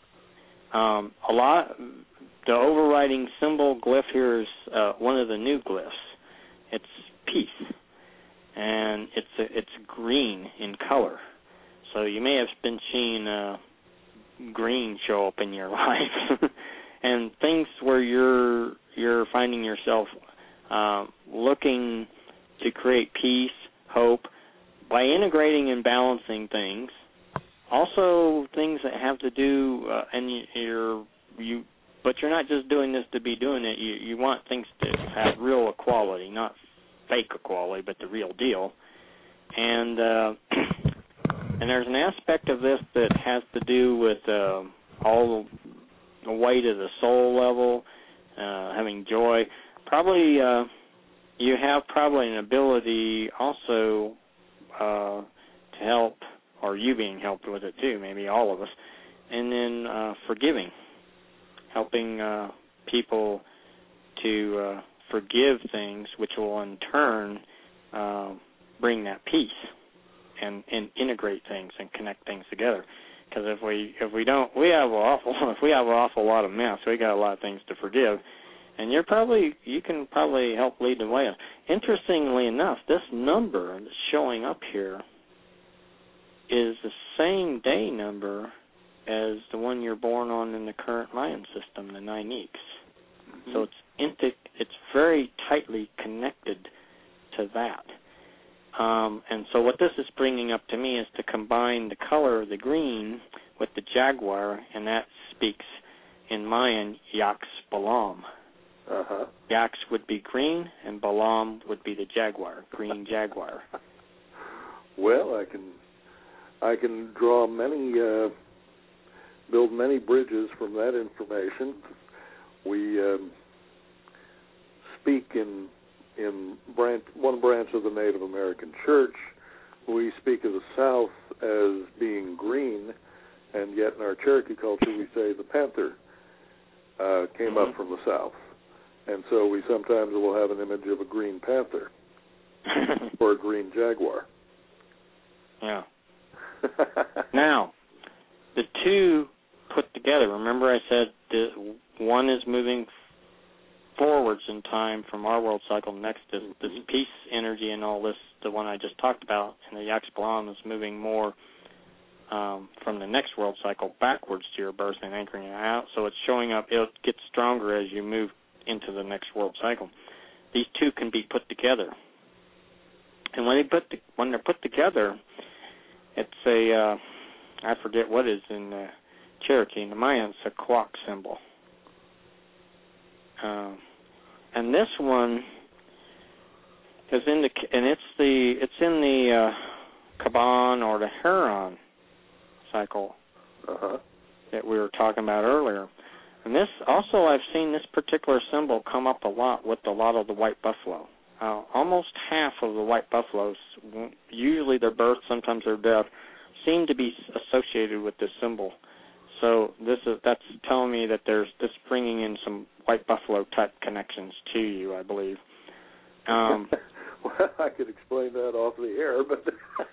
The overriding symbol glyph here is one of the new glyphs. It's peace, and it's green in color. So you may have been seeing green show up in your life, and things where you're finding yourself looking to create peace, hope, by integrating and balancing things. Also, things that have to do, but you're not just doing this to be doing it. You want things to have real equality, not fake equality, but the real deal. And there's an aspect of this that has to do with all the way to the soul level, having joy. Probably you have an ability also to help, or you being helped with it too, maybe all of us, and then forgiving, helping people to forgive things, which will in turn bring that peace and integrate things and connect things together. Because if we don't, if we have an awful lot of mess, we got a lot of things to forgive, and you can probably help lead the way. Interestingly enough, this number that's showing up here is the same day number as the one you're born on in the current Mayan system, the 9 Eeks. Mm-hmm. So it's very tightly connected to that. And so what this is bringing up to me is to combine the color of the green with the jaguar, and that speaks in Mayan, Yax Balam. Uh-huh. Yax would be green, and Balam would be the jaguar, green jaguar. Well, I can draw build many bridges from that information. We speak in one branch of the Native American Church. We speak of the South as being green, and yet in our Cherokee culture we say the panther came up from the South. And so we sometimes will have an image of a green panther or a green jaguar. Yeah. Now, the two put together, remember I said one is moving forwards in time from our world cycle. Next is this peace energy and all this, the one I just talked about, and the Yax Balam is moving more from the next world cycle backwards to your birth and anchoring it out. So it's showing up, it gets stronger as you move into the next world cycle. These two can be put together. And when they're put together, it's I forget what is in Cherokee. In the Mayan, it's a clock symbol. And this one is it's in the Kaban or the Heron cycle that we were talking about earlier. And this also, I've seen this particular symbol come up a lot with a lot of the white buffalo. Almost half of the white buffaloes, usually their birth, sometimes their death, seem to be associated with this symbol. So that's telling me that there's this bringing in some white buffalo type connections to you, I believe. Well, I could explain that off the air, but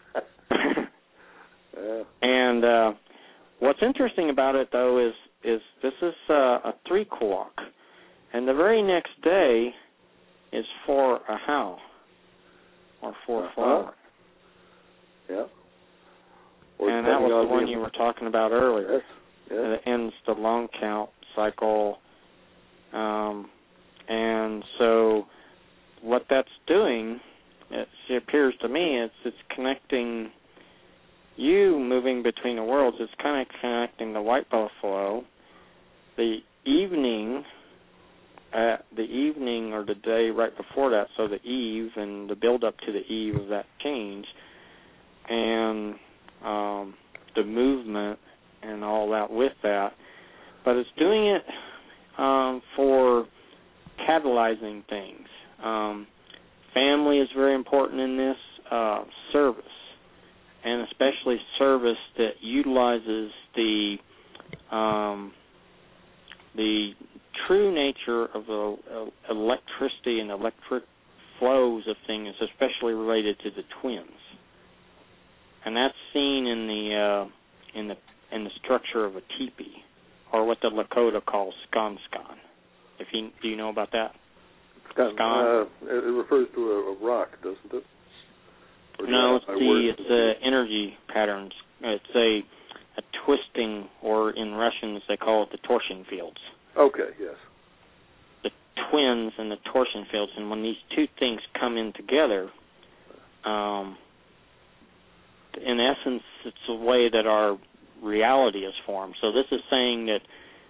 yeah. And what's interesting about it, though, is this is a 3 o'clock, and the very next day is 4 Ahau, or 4 4. Yeah. And that was the one you were talking about earlier. Yes. Yes. It ends the long count cycle. And so what that's doing, it appears to me, it's connecting you moving between the worlds. It's kind of connecting the white buffalo, the evening or the day right before that, so the eve and the build up to the eve of that change, and the movement and all that with that. But it's doing it for catalyzing things. Family is very important in this. Service. and especially service that utilizes the true nature of the electricity and electric flows of things, especially related to the twins. And that's seen in the structure of a teepee, or what the Lakota calls skonskon. Do you know about that? It refers to a rock, doesn't it? No, it's the energy patterns. It's a twisting, or in Russian they call it the torsion fields. Okay, yes. The twins and the torsion fields, and when these two things come in together, in essence, it's the way that our reality is formed. So this is saying that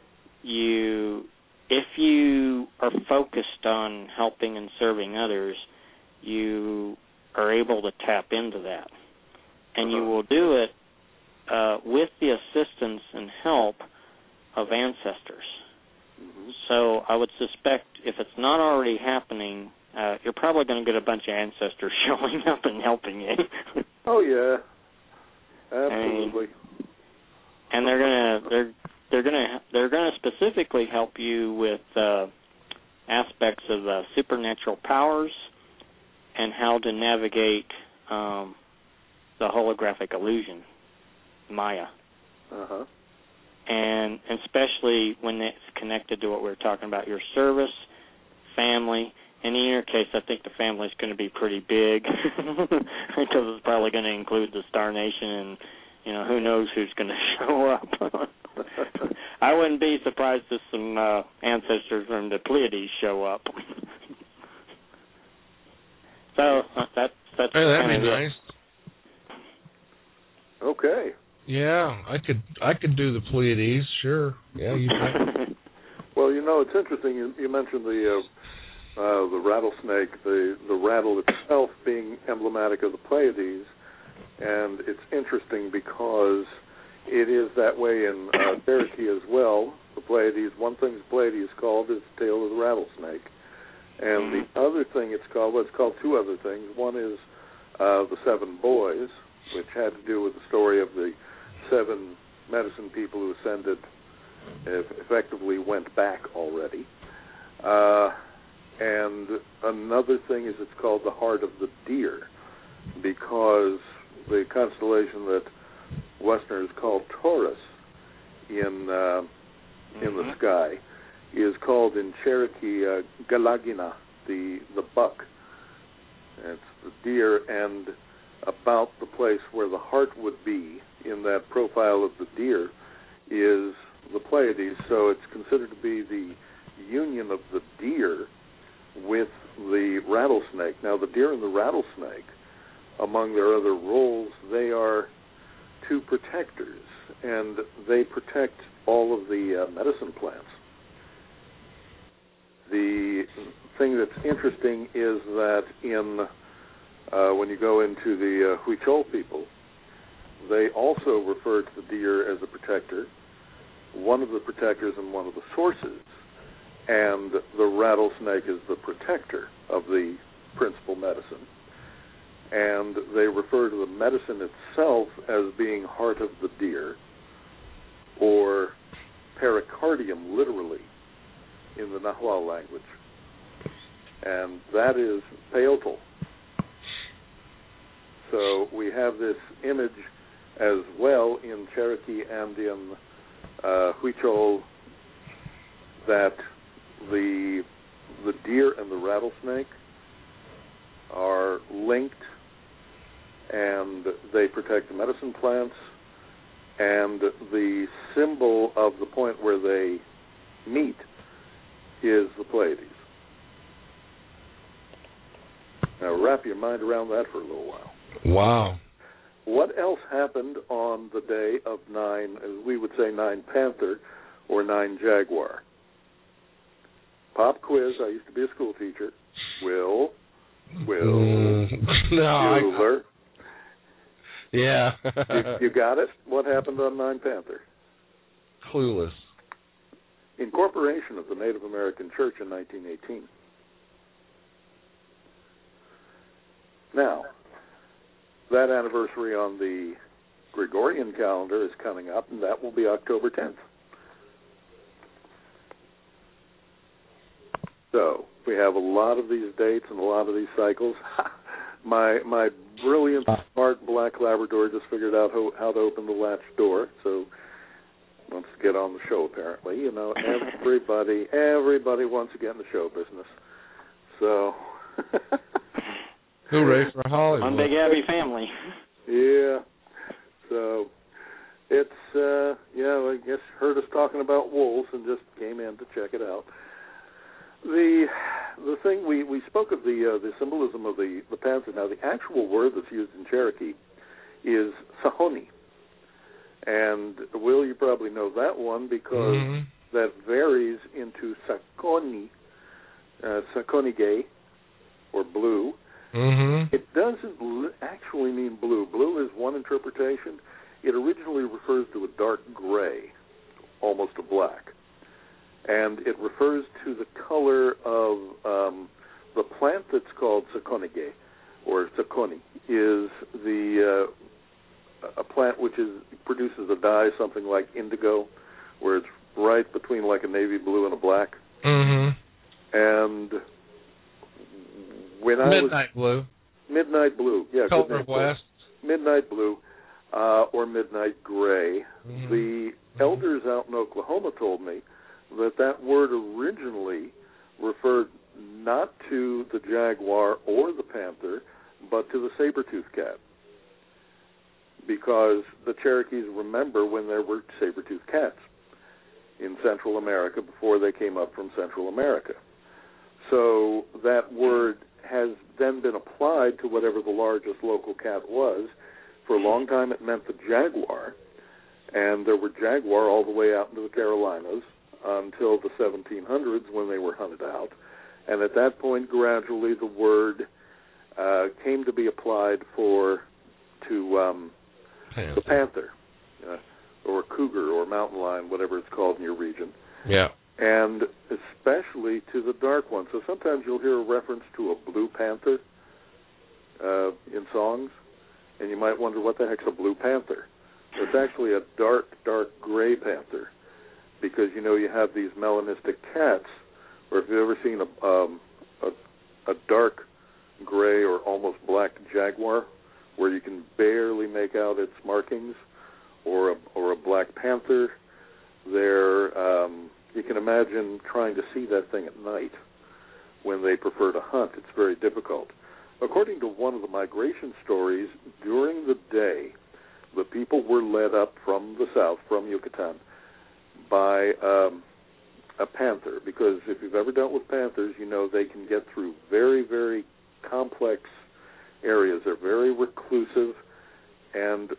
if you are focused on helping and serving others, you are able to tap into that. And you will do it with the assistance and help of ancestors. Mm-hmm. So I would suspect if it's not already happening, you're probably going to get a bunch of ancestors showing up and helping you. Oh yeah, absolutely. And they're gonna specifically help you with aspects of supernatural powers and how to navigate the holographic illusion, Maya. Uh-huh. And especially when it's connected to what we were talking about, your service, family. And in your case, I think the family's going to be pretty big because it's probably going to include the Star Nation, and who knows who's going to show up. I wouldn't be surprised if some ancestors from the Pleiades show up. So that's that'd be nice. Okay. Yeah, I could do the Pleiades, sure. Yeah, you bet. Well, it's interesting. You mentioned the rattlesnake, the rattle itself being emblematic of the Pleiades, and it's interesting because it is that way in Cherokee as well. The Pleiades, one thing the Pleiades called is the tail of the rattlesnake, and the other thing it's called two other things. One is the seven boys, which had to do with the story of the 7 medicine people who ascended, effectively went back already. And another thing is it's called the heart of the deer, because the constellation that Westerners call Taurus in the sky is called in Cherokee Galagina, the buck. It's the deer, and about the place where the heart would be in that profile of the deer is the Pleiades. So it's considered to be the union of the deer with the rattlesnake. Now, the deer and the rattlesnake, among their other roles, they are two protectors, and they protect all of the medicine plants. The thing that's interesting is that when you go into the Huichol people, they also refer to the deer as a protector, one of the protectors and one of the sources, and the rattlesnake is the protector of the principal medicine. And they refer to the medicine itself as being heart of the deer, or pericardium, literally, in the Nahuatl language. And that is peotl. So we have this image as well in Cherokee and in Huichol, that the deer and the rattlesnake are linked, and they protect the medicine plants, and the symbol of the point where they meet is the Pleiades. Now wrap your mind around that for a little while. Wow. What else happened on the day of 9, as we would say, 9 Panther or 9 Jaguar? Pop quiz. I used to be a school teacher. Will Bueller. Yeah. you got it? What happened on 9 Panther? Clueless. Incorporation of the Native American Church in 1918. Now, that anniversary on the Gregorian calendar is coming up, and that will be October 10th. So we have a lot of these dates and a lot of these cycles. My brilliant, smart black Labrador just figured out how to open the latch door, so wants to get on the show, apparently. You know, everybody wants to get in the show business. So... Hooray for Hollywood. One big happy family. Yeah. So it's, I guess heard us talking about wolves and just came in to check it out. The thing, we spoke of the symbolism of the panther. Now, the actual word that's used in Cherokee is Sahoni. And, Will, you probably know that one because that varies into Sakoni, Sakonige, or blue. Mm-hmm. It doesn't actually mean blue. Blue is one interpretation. It originally refers to a dark gray, almost a black. And it refers to the color of the plant that's called Sakonige, or Sakoni, is a plant which produces a dye, something like indigo, where it's right between like a navy blue and a black. Mm-hmm. And when Midnight blue. Midnight blue, yeah. Color of West. Midnight blue, or midnight gray. Mm-hmm. The elders out in Oklahoma told me that word originally referred not to the jaguar or the panther, but to the saber-toothed cat. Because the Cherokees remember when there were saber-toothed cats in Central America before they came up from Central America. So that word has then been applied to whatever the largest local cat was. For a long time it meant the jaguar, and there were jaguar all the way out into the Carolinas until the 1700s when they were hunted out. And at that point, gradually, the word came to be applied to the panther, or cougar, or mountain lion, whatever it's called in your region. Yeah. And especially to the dark one. So sometimes you'll hear a reference to a blue panther in songs, and you might wonder what the heck's a blue panther. It's actually a dark gray panther, because you have these melanistic cats. Or if you've ever seen a dark gray or almost black jaguar, where you can barely make out its markings, or a black panther, you can imagine trying to see that thing at night when they prefer to hunt. It's very difficult. According to one of the migration stories, during the day, the people were led up from the south, from Yucatan, by a panther, because if you've ever dealt with panthers, they can get through very, very complex areas. They're very reclusive, and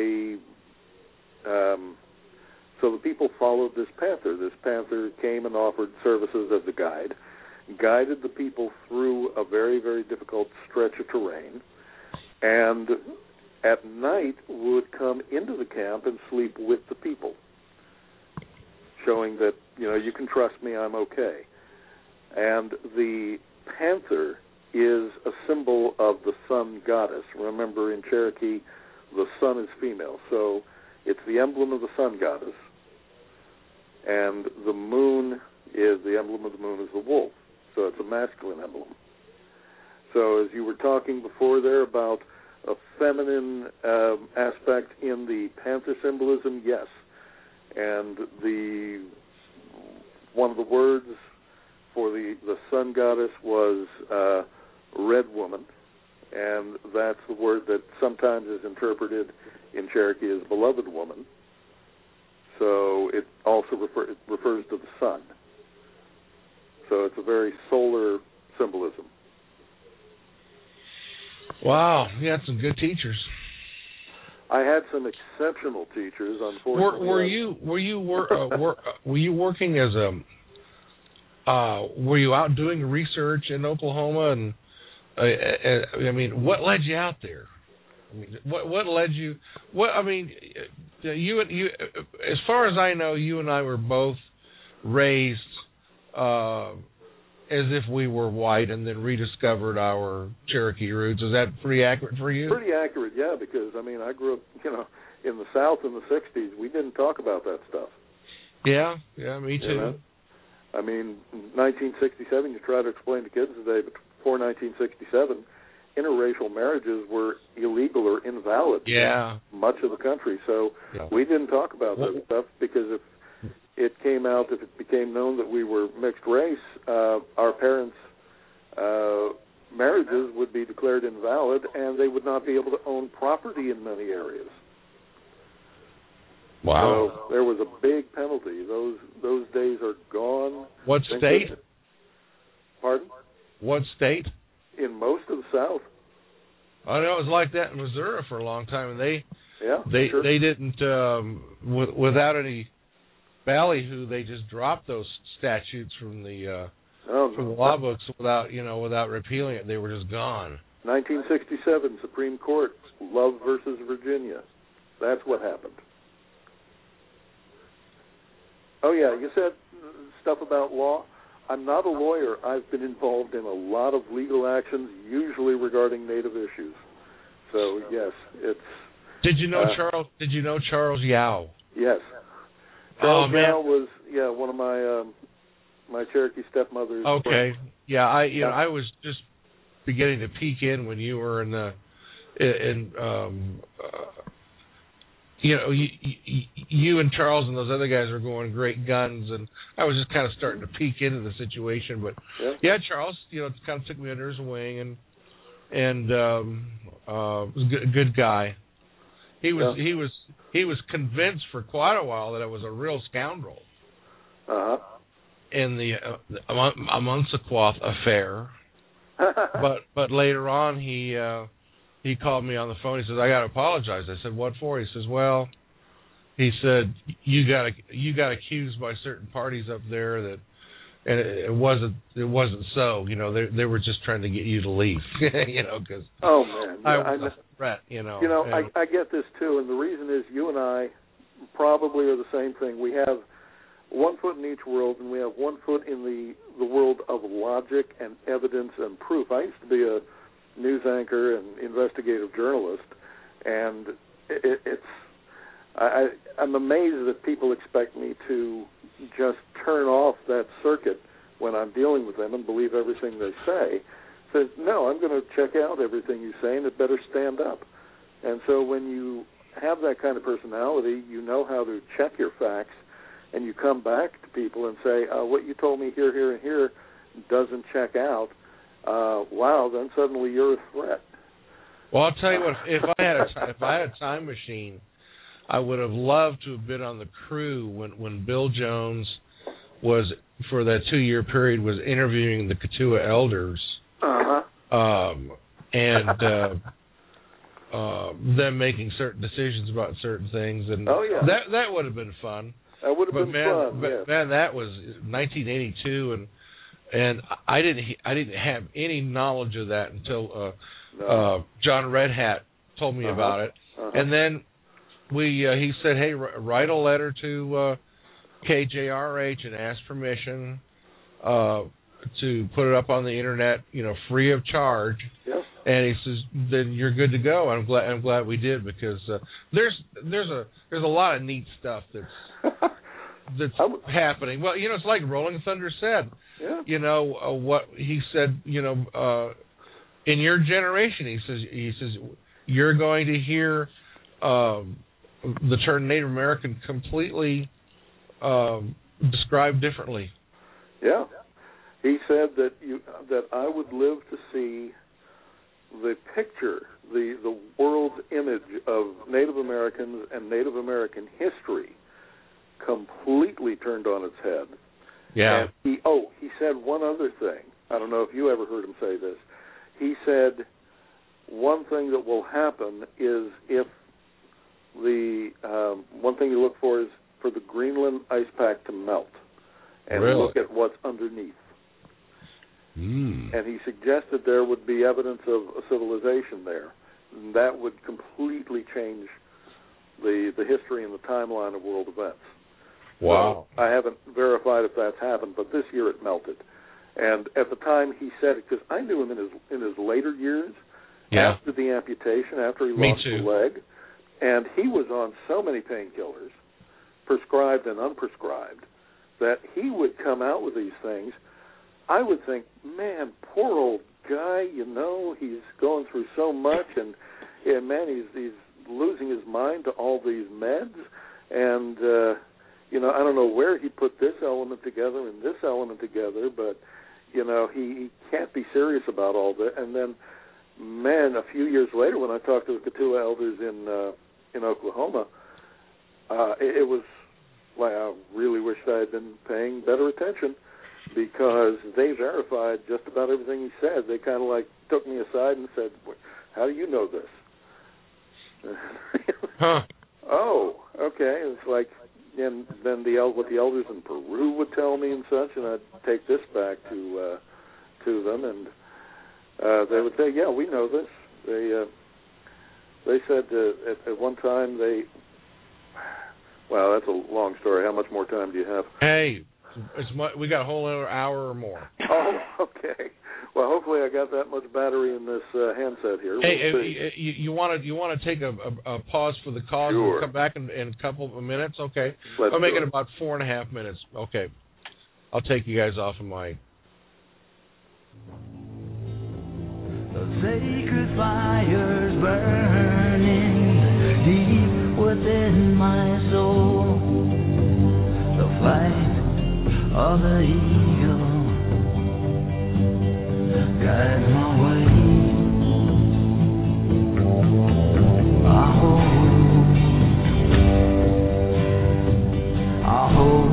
so the people followed this panther. This panther came and offered services as a guide, guided the people through a very, very difficult stretch of terrain, and at night would come into the camp and sleep with the people, showing that, you can trust me, I'm okay. And the panther is a symbol of the sun goddess. Remember, in Cherokee, the sun is female, so it's the emblem of the sun goddess. And the moon the emblem of the moon is the wolf, so it's a masculine emblem. So as you were talking before there about a feminine aspect in the panther symbolism, yes. And one of the words for the sun goddess was red woman, and that's the word that sometimes is interpreted in Cherokee as beloved woman. So it also refers to the sun. So it's a very solar symbolism. Wow, you had some good teachers. I had some exceptional teachers. Unfortunately, were you working as were you out doing research in Oklahoma? And I mean, what led you out there? I mean, what led you? You as far as I know, you and I were both raised as if we were white and then rediscovered our Cherokee roots. Is that pretty accurate for you? Pretty accurate, yeah, because, I mean, I grew up, in the South in the 60s. We didn't talk about that stuff. Yeah, me too. You know? I mean, 1967, you try to explain to kids today, but before 1967, interracial marriages were illegal or invalid in much of the country. So we didn't talk about that stuff because if it became known that we were mixed race, our parents' marriages would be declared invalid, and they would not be able to own property in many areas. Wow. So there was a big penalty. Those days are gone. What state? Pardon? What state? In most of the South. I know it was like that in Missouri for a long time, and they sure. they didn't without any ballyhoo. They just dropped those statutes from the law books without repealing it. They were just gone. 1967 Supreme Court, Love versus Virginia. That's what happened. Oh yeah, you said stuff about law. I'm not a lawyer. I've been involved in a lot of legal actions, usually regarding Native issues. So yes, it's. Did you know Charles? Did you know Charles Yao? Yes. Charles Yao was one of my my Cherokee stepmother's. Okay. Friends. Yeah, I was just beginning to peek in when you were you and Charles and those other guys were going great guns, and I was just kind of starting to peek into the situation. But Charles, kind of took me under his wing, and was a good guy. He was convinced for quite a while that I was a real scoundrel. In the Amonsequoth affair, but later on he called me on the phone. He says, "I got to apologize." I said, "What for?" He says, "Well," he said, "you got accused by certain parties up there that, and it wasn't so. They were just trying to get you to leave. Because oh man, I was a threat. I get this too, and the reason is you and I probably are the same thing. We have one foot in each world, and we have one foot in the world of logic and evidence and proof. I used to be a news anchor and investigative journalist, and I'm amazed that people expect me to just turn off that circuit when I'm dealing with them and believe everything they say. So no, I'm going to check out everything you say, and it better stand up. And so when you have that kind of personality, you know how to check your facts, and you come back to people and say, what you told me here, here, and here doesn't check out. Wow, then suddenly you're a threat. Well, I'll tell you what, if I had a time machine, I would have loved to have been on the crew when Bill Jones was, for that 2-year period, was interviewing the Katua elders. And them making certain decisions about certain things, and that would have been fun. That would have been fun. But man, that was 1982, and I didn't have any knowledge of that until John Red Hat told me about it, and then he said, "Hey, write a letter to KJRH and ask permission to put it up on the internet, free of charge." Yes. And he says, "Then you're good to go." I'm glad we did, because there's a lot of neat stuff that's happening. Well, it's like Rolling Thunder said. Yeah. What he said. In your generation, he says you're going to hear the term Native American completely described differently. Yeah. He said that I would live to see the picture, the world's image of Native Americans and Native American history completely turned on its head. Yeah. And he said one other thing. I don't know if you ever heard him say this. He said one thing that will happen is if one thing you look for is for the Greenland ice pack to melt and look at what's underneath. And he suggested there would be evidence of a civilization there. And that would completely change the history and the timeline of world events. Wow. So I haven't verified if that's happened, but this year it melted. And at the time he said it, because I knew him in his later years, after the amputation, after he lost the leg, and he was on so many painkillers, prescribed and unprescribed, that he would come out with these things. I would think, man, poor old guy, he's going through so much, and man, he's losing his mind to all these meds, and I don't know where he put this element together and this element together, but he can't be serious about all that. And then, man, a few years later, when I talked to the Cotulla elders in Oklahoma, it was like I really wished I had been paying better attention, because they verified just about everything he said. They kind of like took me aside and said, "How do you know this?" Oh, okay. It's like, and then what the elders in Peru would tell me and such, and I'd take this back to them, and they would say, "Yeah, we know this." They said at one time Well, that's a long story. How much more time do you have? Hey, we got a whole other hour or more. Oh, okay. Well, hopefully I got that much battery in this handset here. Hey, you want to take a pause for the cause and come back in a couple of minutes? Okay. I'll make it about 4.5 minutes. Okay. I'll take you guys off of my... The sacred fires burning deep within my soul. The flight of the eagle guides my way. I hope, I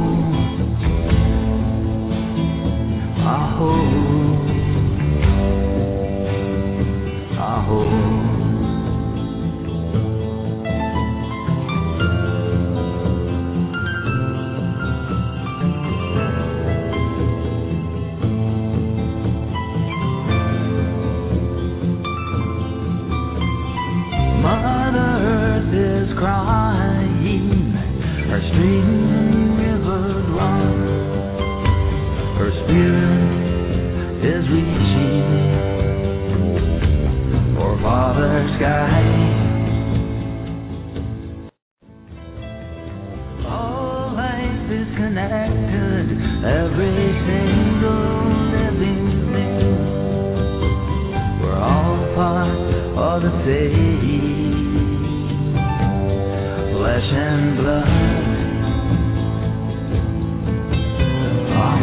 hope. Mother Earth is crying, her streaming rivers run, her spirit is reaching for Father Sky. All life is connected, every single living thing. We're all part of the same flesh and blood. I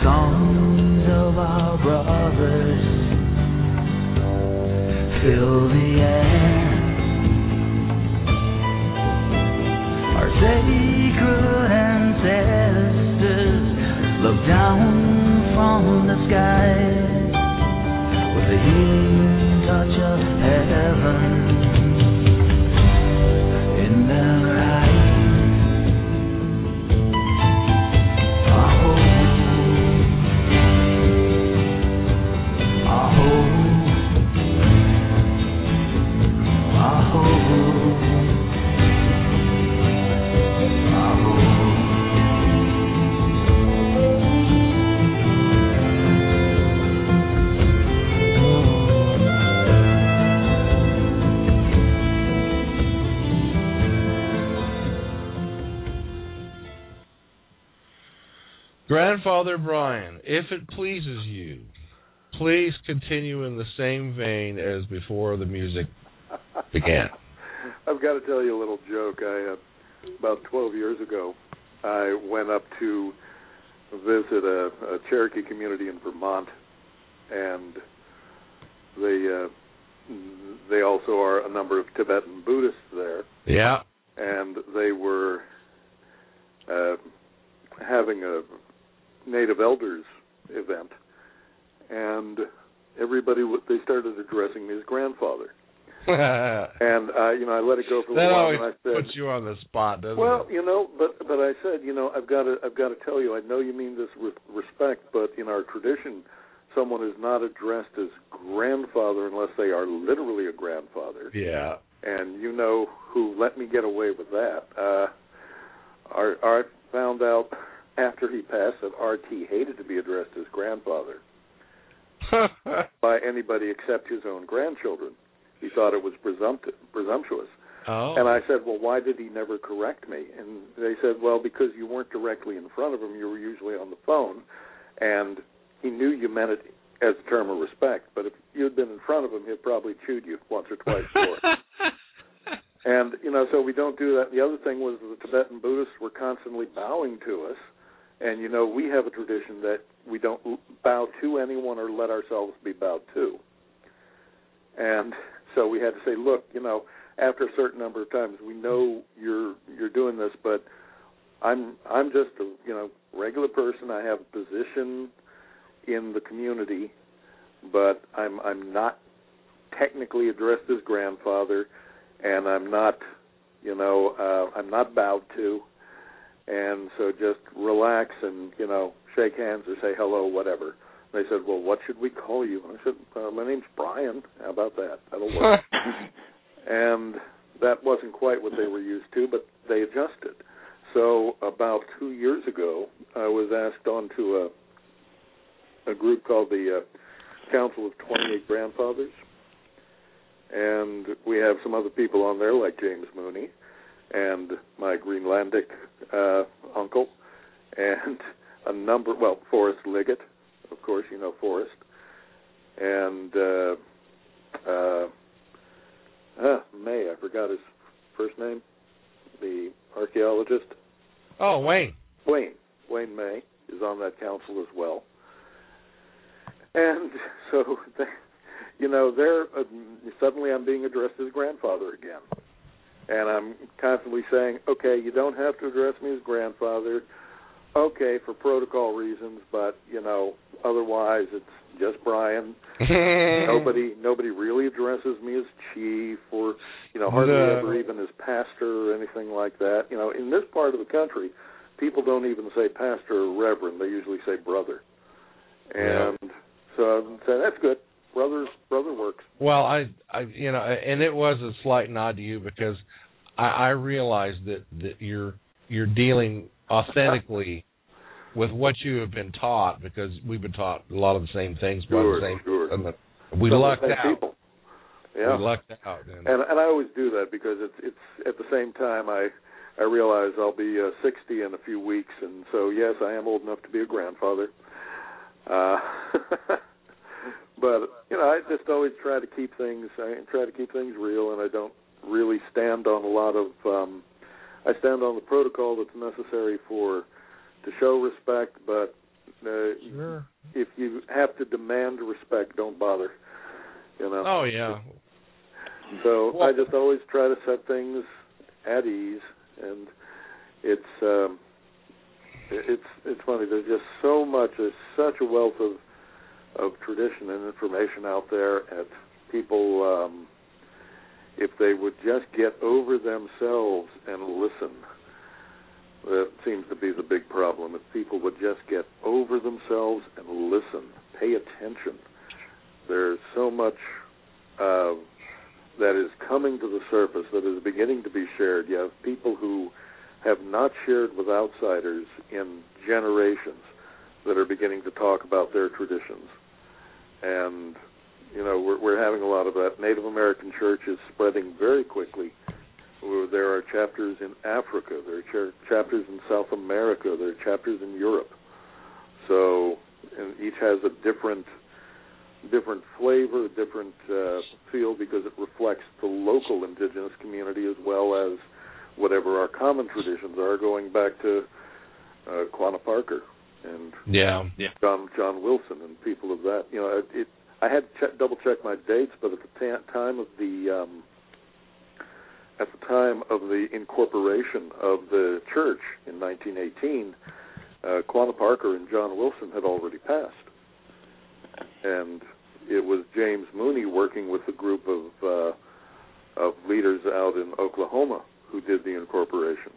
songs of our brothers fill the air. Our sacred ancestors look down from the sky with the healing touch of heaven in their eyes. Grandfather Brian, if it pleases you, please continue in the same vein as before the music began. I've got to tell you a little joke. About 12 years ago, I went up to visit a Cherokee community in Vermont, and they also are a number of Tibetan Buddhists there. Yeah. And they were having a Native Elders event, and they started addressing me as grandfather. And I let it go for a little while. That always puts you on the spot, doesn't it? Well, but I said, I've got to tell you, I know you mean this with respect, but in our tradition, someone is not addressed as grandfather unless they are literally a grandfather. Yeah. And you know who let me get away with that? I found out after he passed that R.T. hated to be addressed as grandfather by anybody except his own grandchildren. He thought it was presumptuous. Oh. And I said, well, why did he never correct me? And they said, well, because you weren't directly in front of him. You were usually on the phone. And he knew you meant it as a term of respect. But if you had been in front of him, he'd probably chewed you once or twice more. And, so we don't do that. The other thing was the Tibetan Buddhists were constantly bowing to us. And, we have a tradition that we don't bow to anyone or let ourselves be bowed to. And so we had to say, look, after a certain number of times, we know you're doing this, but I'm just a regular person. I have a position in the community, but I'm not technically addressed as grandfather, and I'm not I'm not bowed to, and so just relax and shake hands or say hello, whatever. They said, well, what should we call you? And I said, my name's Brian. How about that? That'll work. And that wasn't quite what they were used to, but they adjusted. So about 2 years ago, I was asked onto a group called the Council of 28 Grandfathers. And we have some other people on there like James Mooney and my Greenlandic uncle and Forrest Liggett. Of course, Forrest. And May, I forgot his first name, the archaeologist. Oh, Wayne. Wayne May is on that council as well. And so, suddenly I'm being addressed as grandfather again. And I'm constantly saying, okay, you don't have to address me as grandfather. Okay, for protocol reasons, but, otherwise it's just Brian. Nobody really addresses me as chief or, hardly ever even as pastor or anything like that. In this part of the country, people don't even say pastor or reverend. They usually say brother. And so I say, that's good. Brother works. Well, I and it was a slight nod to you because I realized that you're dealing authentically with what you have been taught, because we've been taught a lot of the same things. Sure. We lucked out. People. Yeah. We lucked out. And I always do that because it's at the same time I realize I'll be 60 in a few weeks, and so yes, I am old enough to be a grandfather. But I just always try to keep things real, and I don't really stand on a lot of. I stand on the protocol that's necessary to show respect, but Sure. If you have to demand respect, don't bother. Oh yeah. So I just always try to set things at ease, and it's funny. There's just so much. There's such a wealth of tradition and information out there, and people, if they would just get over themselves and listen. That seems to be the big problem. If people would just get over themselves and listen, pay attention. There's so much that is coming to the surface that is beginning to be shared. You have people who have not shared with outsiders in generations that are beginning to talk about their traditions. And, we're having a lot of that. Native American church is spreading very quickly. There are chapters in Africa. There are chapters in South America. There are chapters in Europe. So, and each has a different flavor, different feel, because it reflects the local indigenous community as well as whatever our common traditions are, going back to Quanah Parker and John Wilson and people of that. I had to double check my dates, but at the time of the incorporation of the church in 1918, Quanah Parker and John Wilson had already passed. And it was James Mooney working with a group of leaders out in Oklahoma who did the incorporation.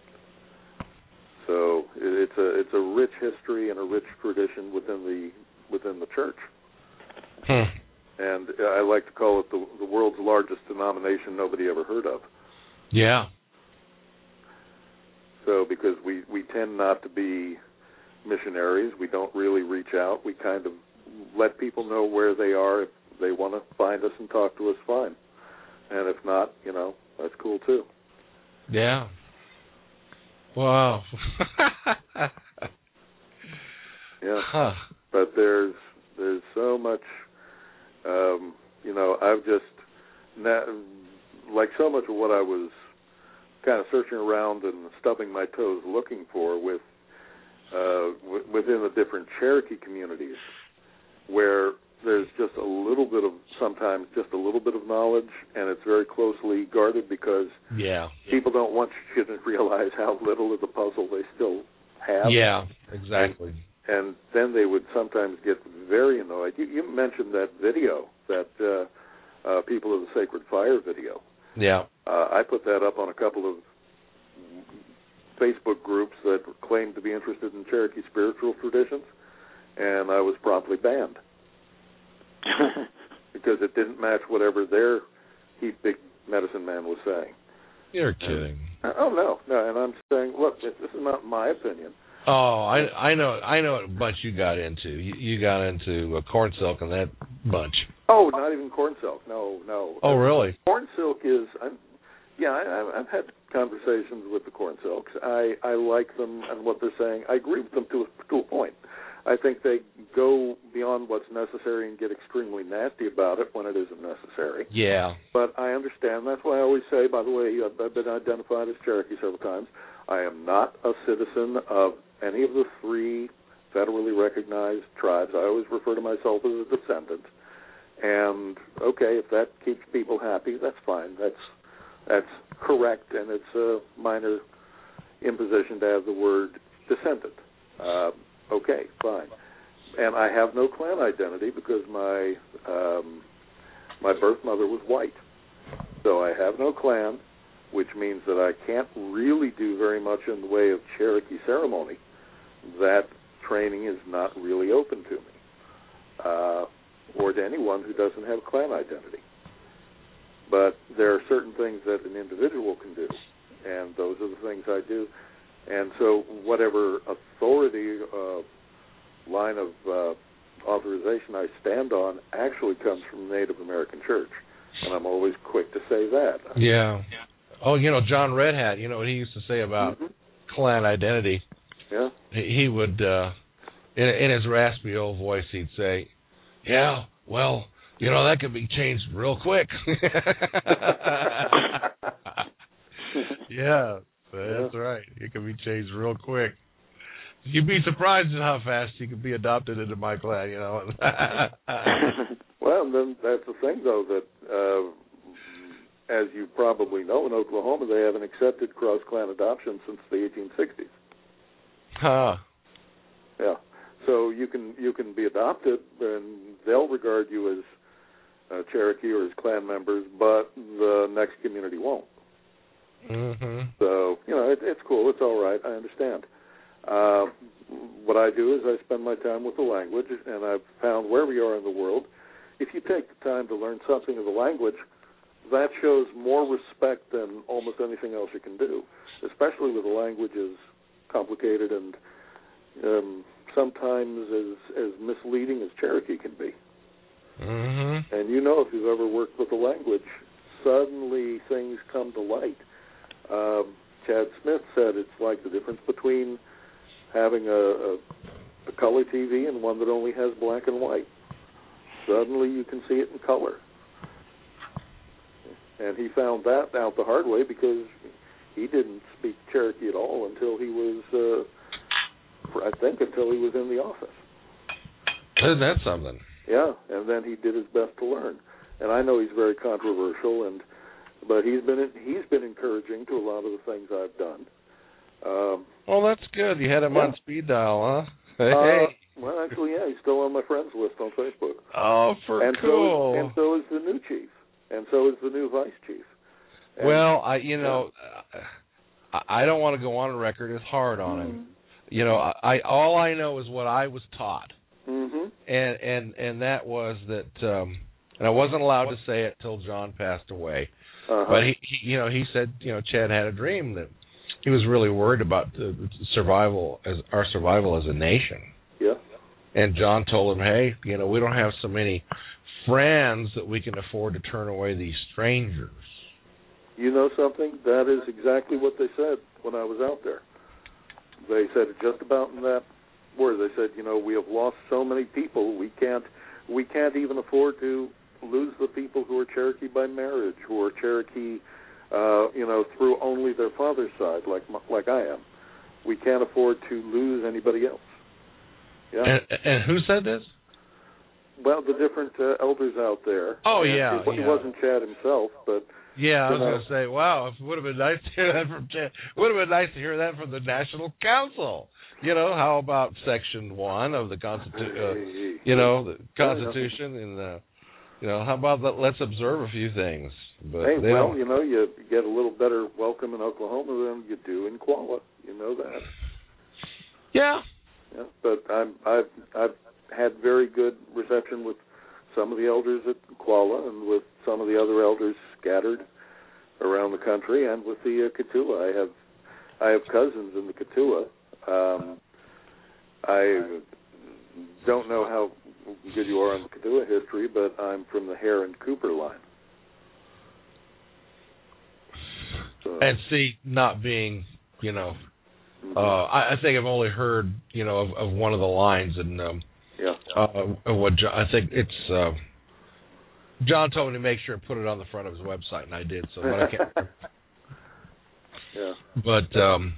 So it's a rich history and a rich tradition within the church. And I like to call it the world's largest denomination nobody ever heard of. Yeah. So because we tend not to be missionaries, we don't really reach out. We kind of let people know where they are. If they want to find us and talk to us, fine. And if not, that's cool too. Yeah. Wow. Yeah. Huh. But there's so much, I've just, like so much of what I was kind of searching around and stubbing my toes looking for within the different Cherokee communities, where there's just sometimes just a little bit of knowledge, and it's very closely guarded because people don't want you to realize how little of the puzzle they still have. Yeah, exactly. And then they would sometimes get very annoyed. You mentioned that video, that People of the Sacred Fire video. Yeah. I put that up on a couple of Facebook groups that claimed to be interested in Cherokee spiritual traditions, and I was promptly banned because it didn't match whatever their big medicine man was saying. You're kidding. No, and I'm saying, look, this is not my opinion. Oh, I know what bunch you got into. You got into Corn Silk and that bunch. Oh, not even Corn Silk. No. Oh, really? Corn Silk is, I've had conversations with the Corn Silks. I like them and what they're saying. I agree with them to a point. I think they go beyond what's necessary and get extremely nasty about it when it isn't necessary. Yeah. But I understand. That's why I always say, by the way, I've been identified as Cherokee several times. I am not a citizen of any of the 3 federally recognized tribes. I always refer to myself as a descendant. And, okay, if that keeps people happy, that's fine. That's correct, and it's a minor imposition to have the word descendant. Okay, fine. And I have no clan identity because my birth mother was white. So I have no clan, which means that I can't really do very much in the way of Cherokee ceremony. That training is not really open to me, or to anyone who doesn't have clan identity. But there are certain things that an individual can do, and those are the things I do. And so whatever authority, line of authorization I stand on actually comes from the Native American Church, and I'm always quick to say that. Yeah. Oh, John Red Hat, what he used to say about clan identity? Yeah. He would, in his raspy old voice, he'd say, yeah, well, that could be changed real quick. Yeah, that's right. It can be changed real quick. You'd be surprised at how fast you could be adopted into my clan, you know. Well, then that's the thing, though, that as you probably know, in Oklahoma, they haven't accepted cross-clan adoption since the 1860s. Huh. Yeah. So you can be adopted, and they'll regard you as Cherokee or as clan members, but the next community won't. Mm-hmm. So, you know, it's cool. It's all right. I understand. What I do is I spend my time with the language, and I've found where we are in the world, if you take the time to learn something of the language, that shows more respect than almost anything else you can do, especially with the language as complicated and sometimes as misleading as Cherokee can be. Mm-hmm. And you know, if you've ever worked with the language, suddenly things come to light. Chad Smith said it's like the difference between having a color TV and one that only has black and white. Suddenly you can see it in color. And he found that out the hard way because he didn't speak Cherokee at all until he was, I think, until he was in the office. Isn't that something? Yeah, and then he did his best to learn. And I know he's very controversial, but he's been encouraging to a lot of the things I've done. Well, that's good. You had him on speed dial, huh? Hey. Well, actually, yeah, he's still on my friends list on Facebook. Oh, cool. And so is the new chief, and so is the new vice chief. And, well, I don't want to go on record as hard on him. You know, all I know is what I was taught, and that was that, and I wasn't allowed to say it till John passed away. But he said, Chad had a dream that he was really worried about our survival as a nation. Yeah. And John told him, hey, we don't have so many friends that we can afford to turn away these strangers. You know something? That is exactly what they said when I was out there. They said it just about in that word. They said, we have lost so many people, we can't even afford to lose the people who are Cherokee by marriage, who are Cherokee, through only their father's side, like I am. We can't afford to lose anybody else. Yeah. And who said this? Well, the different elders out there. Oh, and yeah. It wasn't Chad himself, but... Yeah, I was going to say, wow, it would have been nice to hear that from Chad. Would have been nice to hear that from the National Council. How about Section 1 of the Constitution? The Constitution, and how about let's observe a few things. But you get a little better welcome in Oklahoma than you do in Qualla. You know that. Yeah. Yeah, but I've had very good reception with some of the elders at Qualla and with some of the other elders scattered around the country, and with the Kituwa. I have cousins in the Kituwa. I don't know how good you are on the Kituwa history, but I'm from the Hare and Cooper line. So, and see, not being, I think I've only heard, of one of the lines, and I think it's John told me to make sure to put it on the front of his website, and I did. So when I can't. Yeah. But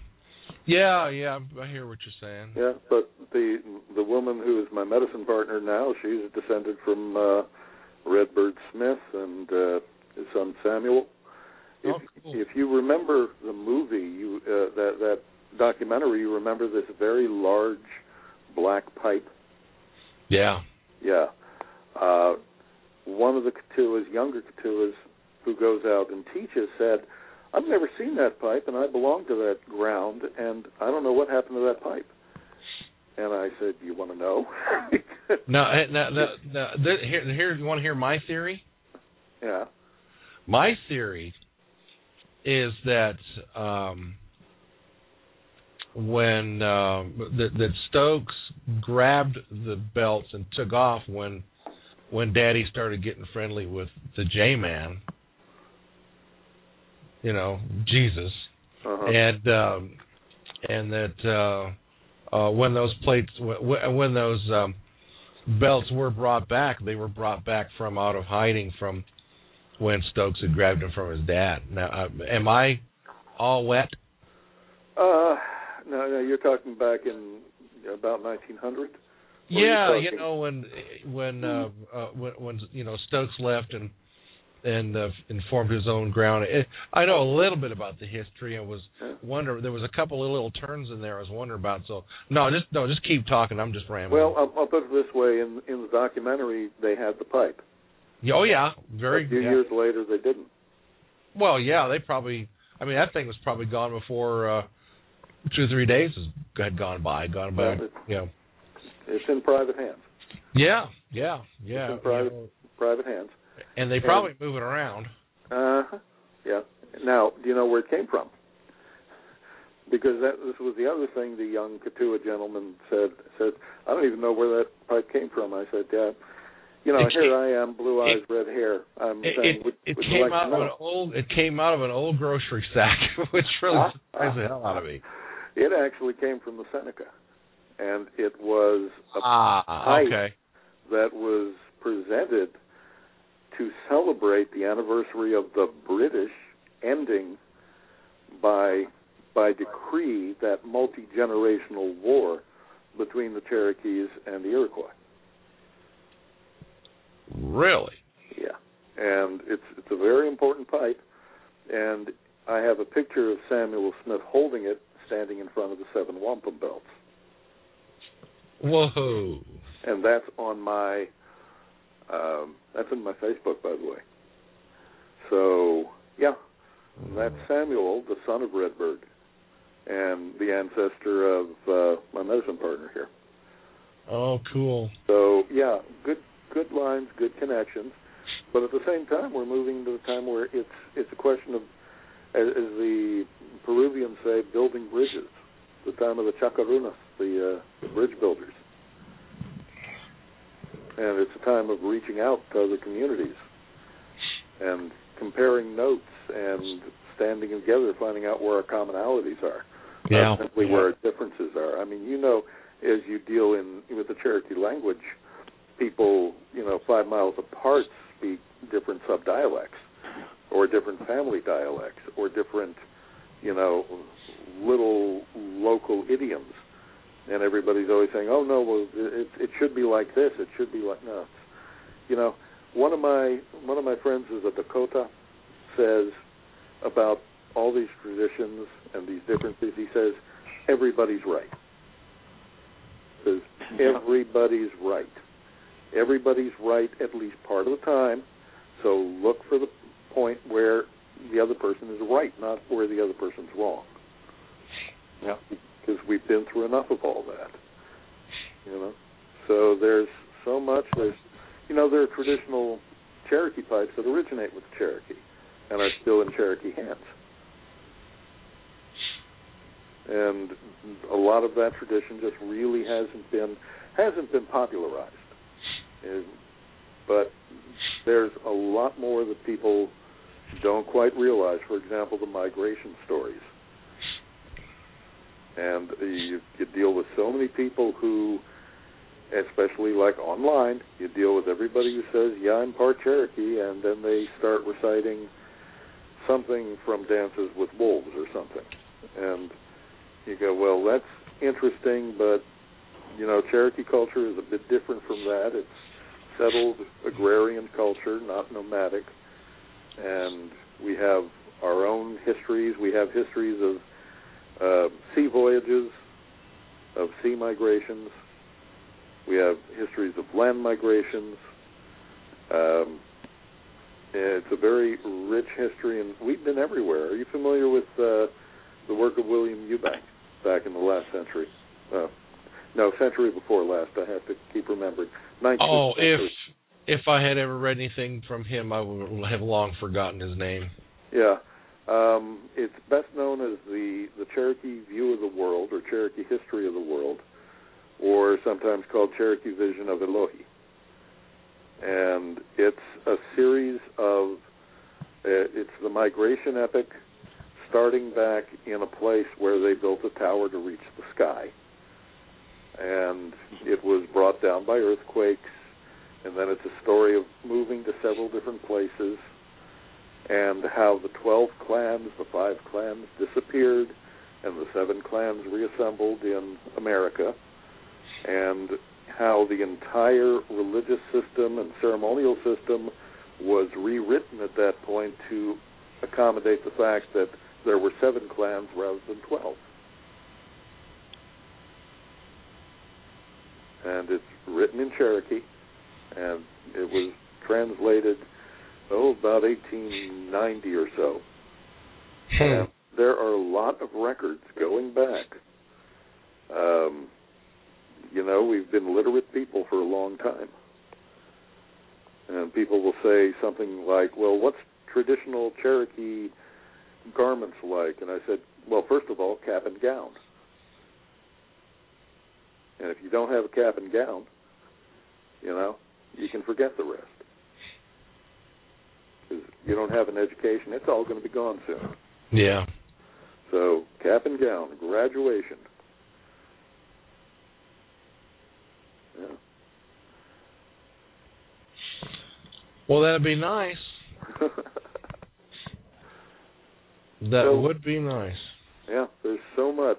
I hear what you're saying. Yeah, but the woman who is my medicine partner now, she's descended from Redbird Smith and his son Samuel. If you remember the movie, that documentary, you remember this very large black pipe? Yeah. Yeah. One of the Kituwas, younger Kituwas, who goes out and teaches, said, I've never seen that pipe, and I belong to that ground, and I don't know what happened to that pipe. And I said, you want to know? No. Here, you want to hear my theory? Yeah. My theory is that when that Stokes grabbed the belts and took off when Daddy started getting friendly with the J-Man, Jesus, and that when those plates, when those belts were brought back, they were brought back from out of hiding from when Stokes had grabbed him from his dad. Now, am I all wet? No, you're talking back in about 1900. Yeah, when Stokes left and formed his own ground. I know a little bit about the history and was wondering. There was a couple of little turns in there I was wondering about. So just keep talking. I'm just rambling. Well, I'll put it this way: in the documentary, they had the pipe. Oh yeah, A few years later, they didn't. Well, yeah, they probably. I mean, that thing was probably gone before 2 or 3 days had gone by. It's in private hands. Yeah. It's in private hands. And they probably move it around. Yeah. Now, do you know where it came from? Because this was the other thing the young Katua gentleman said, I don't even know where that pipe came from. I said, yeah. Here I am, blue eyes, red hair. I'm saying, it came out of an old grocery sack, which really surprised the hell out of me. It actually came from the Seneca, and it was a pipe that was presented to celebrate the anniversary of the British ending by decree that multi-generational war between the Cherokees and the Iroquois. Really? Yeah, and it's a very important pipe, and I have a picture of Samuel Smith holding it, standing in front of the 7 wampum belts. Whoa! And that's on my that's in my Facebook, by the way. So yeah, that's Samuel, the son of Redbird, and the ancestor of my medicine partner here. Oh, cool. So yeah, good lines, good connections, but at the same time, we're moving to the time where it's a question of, as the Peruvians say, building bridges. The time of the Chacarunas, the bridge builders, and it's a time of reaching out to other communities and comparing notes and standing together, finding out where our commonalities are, not simply where our differences are. I mean, as you deal with the Cherokee language, people, 5 miles apart speak different subdialects or different family dialects or different, little local idioms. And everybody's always saying, oh, no, well, it should be like this. It should be like, no. One of my friends is a Dakota, says about all these traditions and these differences, he says, everybody's right. He says, everybody's right. Everybody's right at least part of the time, so look for the point where the other person is right, not where the other person's wrong. Yeah. Because we've been through enough of all that. So there's so much. There are traditional Cherokee pipes that originate with Cherokee and are still in Cherokee hands. And a lot of that tradition just really hasn't been popularized. But there's a lot more that people don't quite realize. For example, the migration stories. And you deal with so many people who, especially like online, you deal with everybody who says, yeah, I'm part Cherokee, and then they start reciting something from Dances with Wolves or something. And you go, well, that's interesting, but, Cherokee culture is a bit different from that. It's settled agrarian culture, not nomadic. And we have our own histories. We have histories of sea voyages, of sea migrations. We have histories of land migrations. It's a very rich history, and we've been everywhere. Are you familiar with the work of William Eubank back in the last century? Century before last. I have to keep remembering. 19th century. If I had ever read anything from him, I would have long forgotten his name. Yeah. It's best known as the Cherokee View of the World, or Cherokee History of the World, or sometimes called Cherokee Vision of Elohi. And it's a series of, it's the migration epic, starting back in a place where they built a tower to reach the sky. And it was brought down by earthquakes, and then it's a story of moving to several different places, and how the 12 clans, the 5 clans disappeared, and the 7 clans reassembled in America, and how the entire religious system and ceremonial system was rewritten at that point to accommodate the fact that there were 7 clans rather than 12. And it's written in Cherokee, and it was translated, about 1890 or so. And there are a lot of records going back. We've been literate people for a long time. And people will say something like, well, what's traditional Cherokee garments like? And I said, well, first of all, cap and gown. And if you don't have a cap and gown, you can forget the rest. Because you don't have an education, it's all going to be gone soon. Yeah. So, cap and gown, graduation. Yeah. Well, that'd be nice. That would be nice. Yeah, there's so much.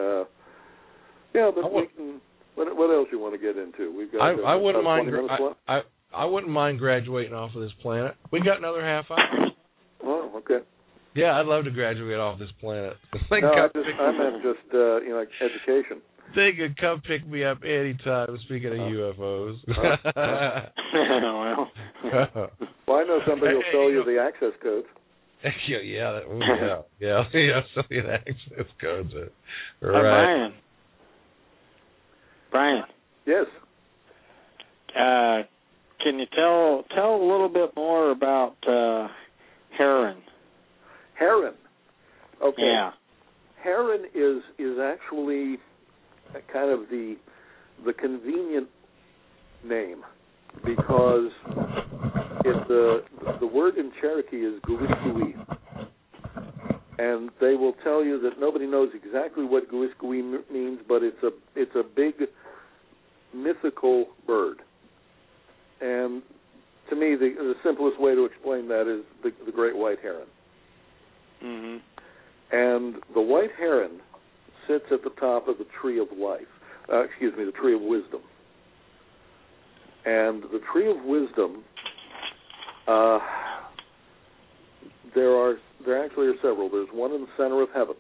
But we can. What else you want to get into? We've got. I wouldn't mind. I wouldn't mind graduating off of this planet. We got another half hour. Oh, okay. Yeah, I'd love to graduate off this planet. I meant just education. They could come pick me up anytime. Speaking of UFOs. Well, I know somebody will sell you the access codes. Yeah. Sell you the access codes. Right. Brian. Yes. Can you tell a little bit more about heron? Heron. Okay. Yeah. Heron is actually kind of the convenient name, because the word in Cherokee is Guiskui, and they will tell you that nobody knows exactly what Guiskui means, but it's a big mythical bird. And to me, the simplest way to explain that is the great white heron. Mm-hmm. And the white heron sits at the top of the tree of life. The tree of wisdom. And the tree of wisdom, there actually are several. There's one in the center of heaven.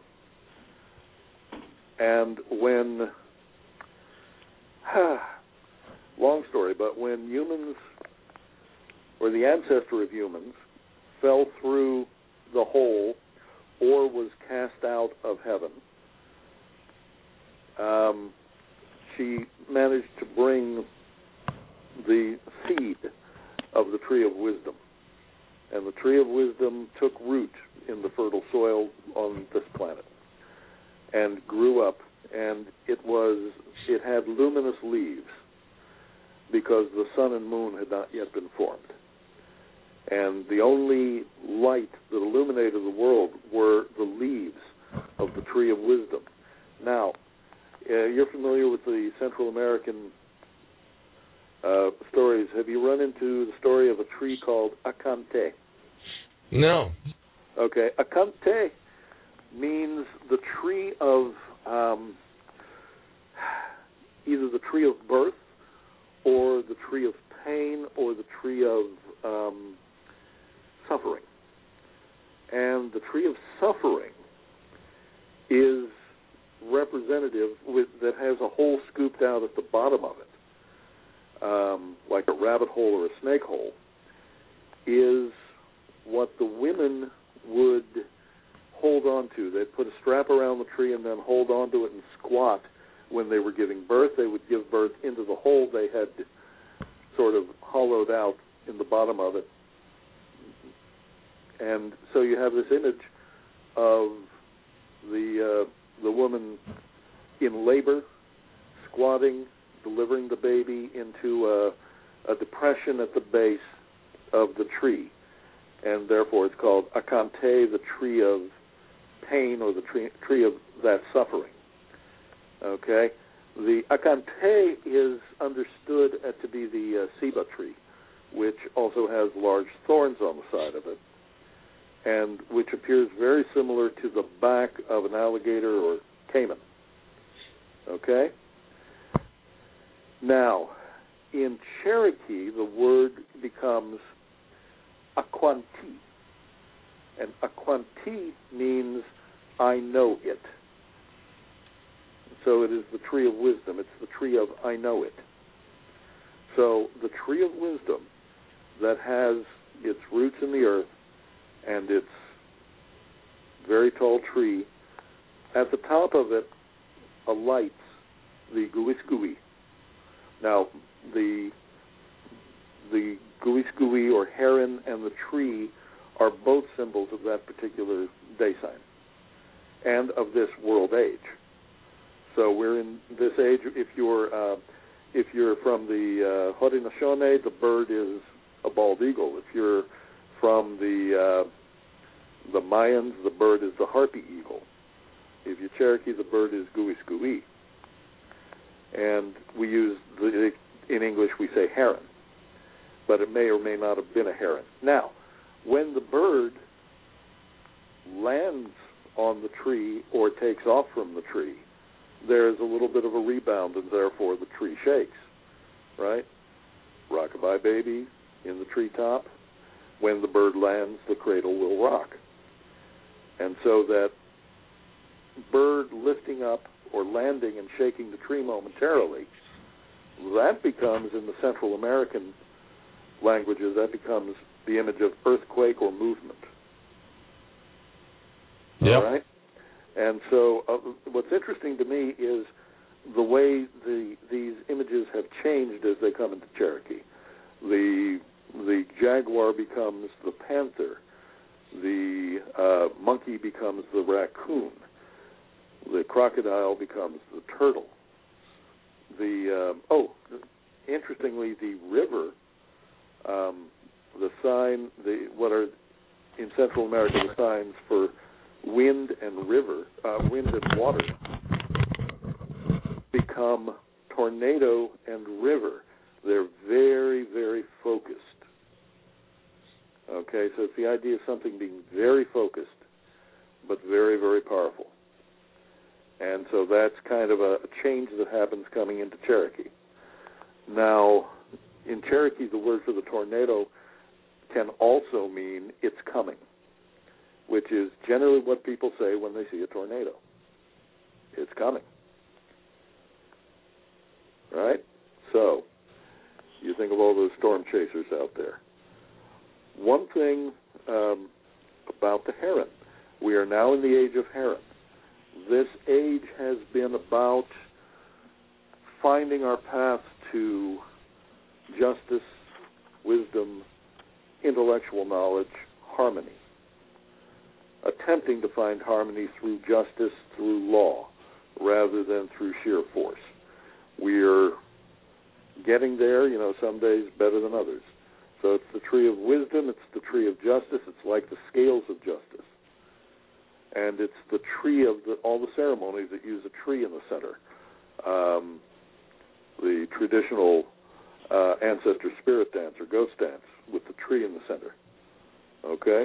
And when, long story, but when humans, or the ancestor of humans, fell through the hole or was cast out of heaven, she managed to bring the seed of the tree of wisdom. And the tree of wisdom took root in the fertile soil on this planet and grew up, and it had luminous leaves because the sun and moon had not yet been formed. And the only light that illuminated the world were the leaves of the tree of wisdom. Now, you're familiar with the Central American stories. Have you run into the story of a tree called Acante? No. Okay. Acante means the tree of either the tree of birth or the tree of pain or the tree of suffering. And the tree of suffering is representative that has a hole scooped out at the bottom of it, like a rabbit hole or a snake hole, is what the women would hold on to. They'd put a strap around the tree and then hold on to it and squat when they were giving birth. They would give birth into the hole they had sort of hollowed out in the bottom of it. And so you have this image of the woman in labor, squatting, delivering the baby into a depression at the base of the tree. And therefore it's called Acante, the tree of pain, or the tree of that suffering. Okay? The Acante is understood to be the ceiba tree, which also has large thorns on the side of it. and which appears very similar to the back of an alligator or caiman. Okay? Now, in Cherokee, the word becomes Aquanti. And Aquanti means I know it. So it is the tree of wisdom. It's the tree of I know it. So the tree of wisdom that has its roots in the earth and its very tall tree, at the top of it alights the Guiskui. Now, the Guiskui or heron and the tree are both symbols of that particular day sign and of this world age. So we're in this age. If you're from the Haudenosaunee, the bird is a bald eagle. If you're from the Mayans, the bird is the harpy eagle. If you're Cherokee, the bird is Guiskui. And we use, in English, we say heron, but it may or may not have been a heron. Now, when the bird lands on the tree or takes off from the tree, there's a little bit of a rebound, and therefore the tree shakes, right? Rockabye baby in the treetop. When the bird lands, the cradle will rock. And so that bird lifting up or landing and shaking the tree momentarily, that becomes, in the Central American languages, that becomes the image of earthquake or movement. Yep. All right? And so what's interesting to me is the way these images have changed as they come into Cherokee. The jaguar becomes the panther. The monkey becomes the raccoon. The crocodile becomes the turtle. Interestingly, the river, the sign, what are in Central America the signs for wind and river, wind and water, become tornado and river. They're very, very focused. Okay, so it's the idea of something being very focused, but very, very powerful. And so that's kind of a change that happens coming into Cherokee. Now, in Cherokee, the word for the tornado can also mean it's coming, which is generally what people say when they see a tornado. It's coming. Right? So, you think of all those storm chasers out there. One thing about the heron, we are now in the age of heron. This age has been about finding our path to justice, wisdom, intellectual knowledge, harmony. Attempting to find harmony through justice, through law, rather than through sheer force. We're getting there, some days better than others. So it's the tree of wisdom, it's the tree of justice, it's like the scales of justice. And it's the tree of all the ceremonies that use a tree in the center. The traditional ancestor spirit dance or ghost dance with the tree in the center. Okay?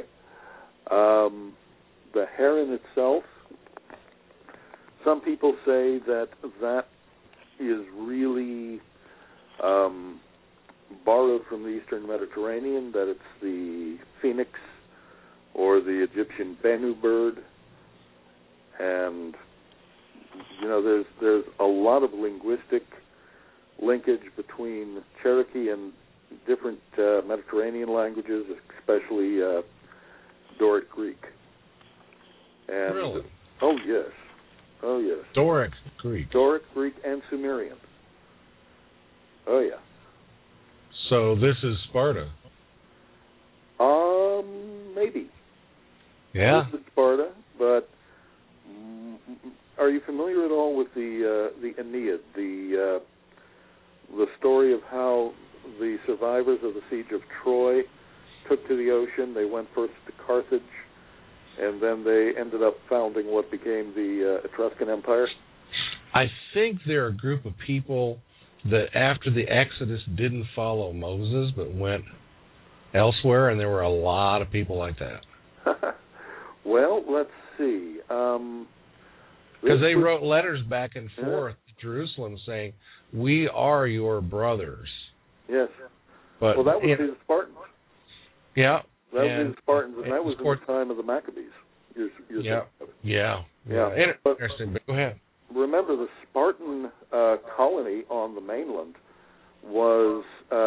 The heron itself, some people say that is really borrowed from the Eastern Mediterranean, that it's the phoenix or the Egyptian Bennu bird. And, there's a lot of linguistic linkage between Cherokee and different Mediterranean languages, especially Doric Greek. And, really? Oh, yes. Doric Greek. Doric Greek and Sumerian. Oh, yeah. So this is Sparta? Maybe. Yeah. This is Sparta, but are you familiar at all with the Aeneid, the story of how the survivors of the siege of Troy took to the ocean? They went first to Carthage, and then they ended up founding what became the Etruscan Empire. I think they're a group of people that after the Exodus didn't follow Moses but went elsewhere, and there were a lot of people like that. Well, let's see. Because they wrote letters back and forth to Jerusalem saying, "We are your brothers." Yes. But well, that was his Spartans. Yeah. That was his Spartans, and that was in the time of the Maccabees. Yeah. Interesting. But go ahead. Remember, the Spartan colony on the mainland was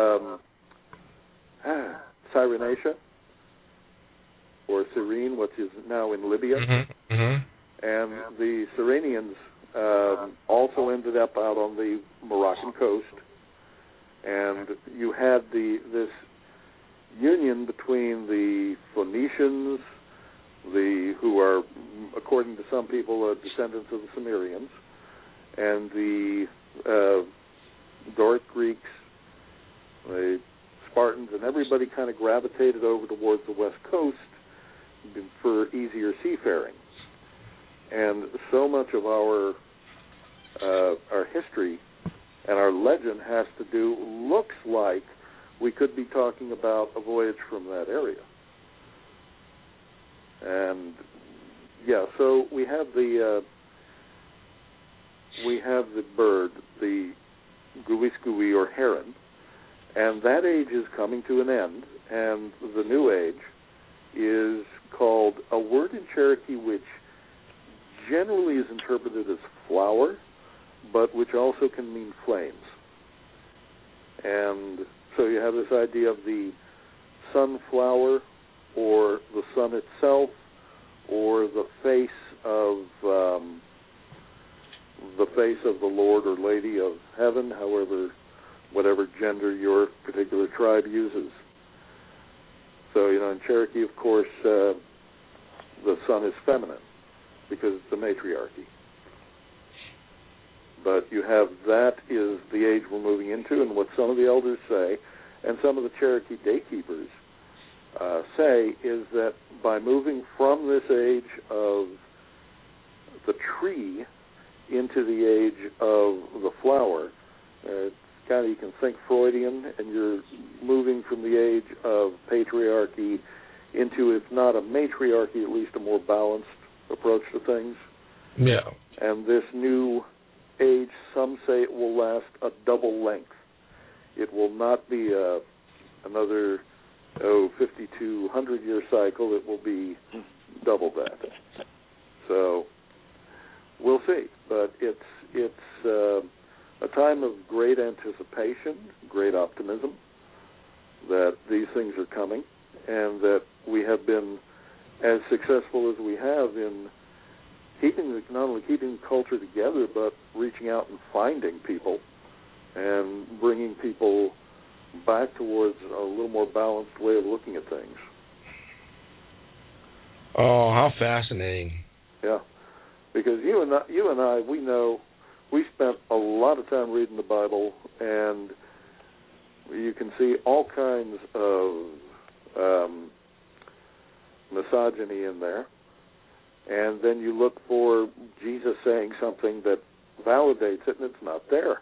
Cyrenaica, or Cyrene, which is now in Libya. Mm-hmm. Mm-hmm. And the Cyrenians also ended up out on the Moroccan coast. And you had this union between the Phoenicians, who are, according to some people, descendants of the Cimmerians, and the Doric Greeks, the Spartans, and everybody kind of gravitated over towards the west coast for easier seafaring. And so much of our history and our legend has to do, looks like we could be talking about a voyage from that area. And so we have the bird, the guiscui or heron, and that age is coming to an end, and the new age is called a word in Cherokee which generally is interpreted as flower, but which also can mean flames. And so you have this idea of the sunflower, or the sun itself, or the face of the Lord or Lady of Heaven, whatever gender your particular tribe uses. So, in Cherokee, of course, the sun is feminine because it's a matriarchy. But you have, that is the age we're moving into, and what some of the elders say, and some of the Cherokee daykeepers say, is that by moving from this age of the tree into the age of the flower, it's kind of, you can think Freudian, and you're moving from the age of patriarchy into, if not a matriarchy, at least a more balanced approach to things. Yeah. And this new age, some say it will last a double length. It will not be another 5,200-year cycle. It will be double that. So we'll see. But it's a time of great anticipation, great optimism that these things are coming, and that we have been as successful as we have in not only keeping culture together, but reaching out and finding people and bringing people back towards a little more balanced way of looking at things. Oh, how fascinating! Yeah, because you and I, we know we spent a lot of time reading the Bible, and you can see all kinds of misogyny in there. And then you look for Jesus saying something that validates it, and it's not there.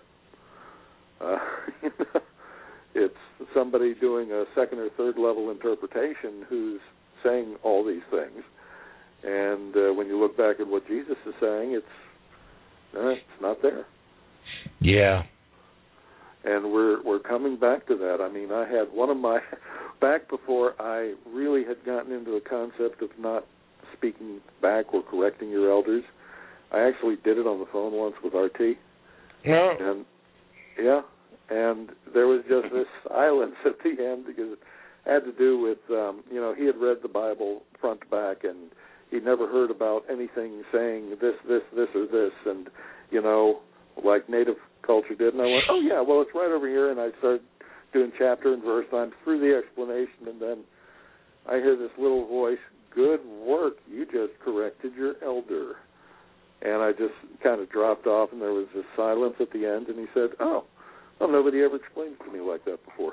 It's somebody doing a second or third level interpretation who's saying all these things. And when you look back at what Jesus is saying, it's not there. Yeah. And we're coming back to that. I mean, I had one of my, back before I really had gotten into the concept of not speaking back or correcting your elders, I actually did it on the phone once with RT. No. And and there was just this silence at the end, because it had to do with, he had read the Bible front to back, and he'd never heard about anything saying this, or this, and, like native culture did. And I went, oh, yeah, well, it's right over here. And I started doing chapter and verse, and I'm through the explanation, and then I hear this little voice, good work, you just corrected your elder. And I just kind of dropped off, and there was this silence at the end, and he said, oh, well, nobody ever explained it to me like that before.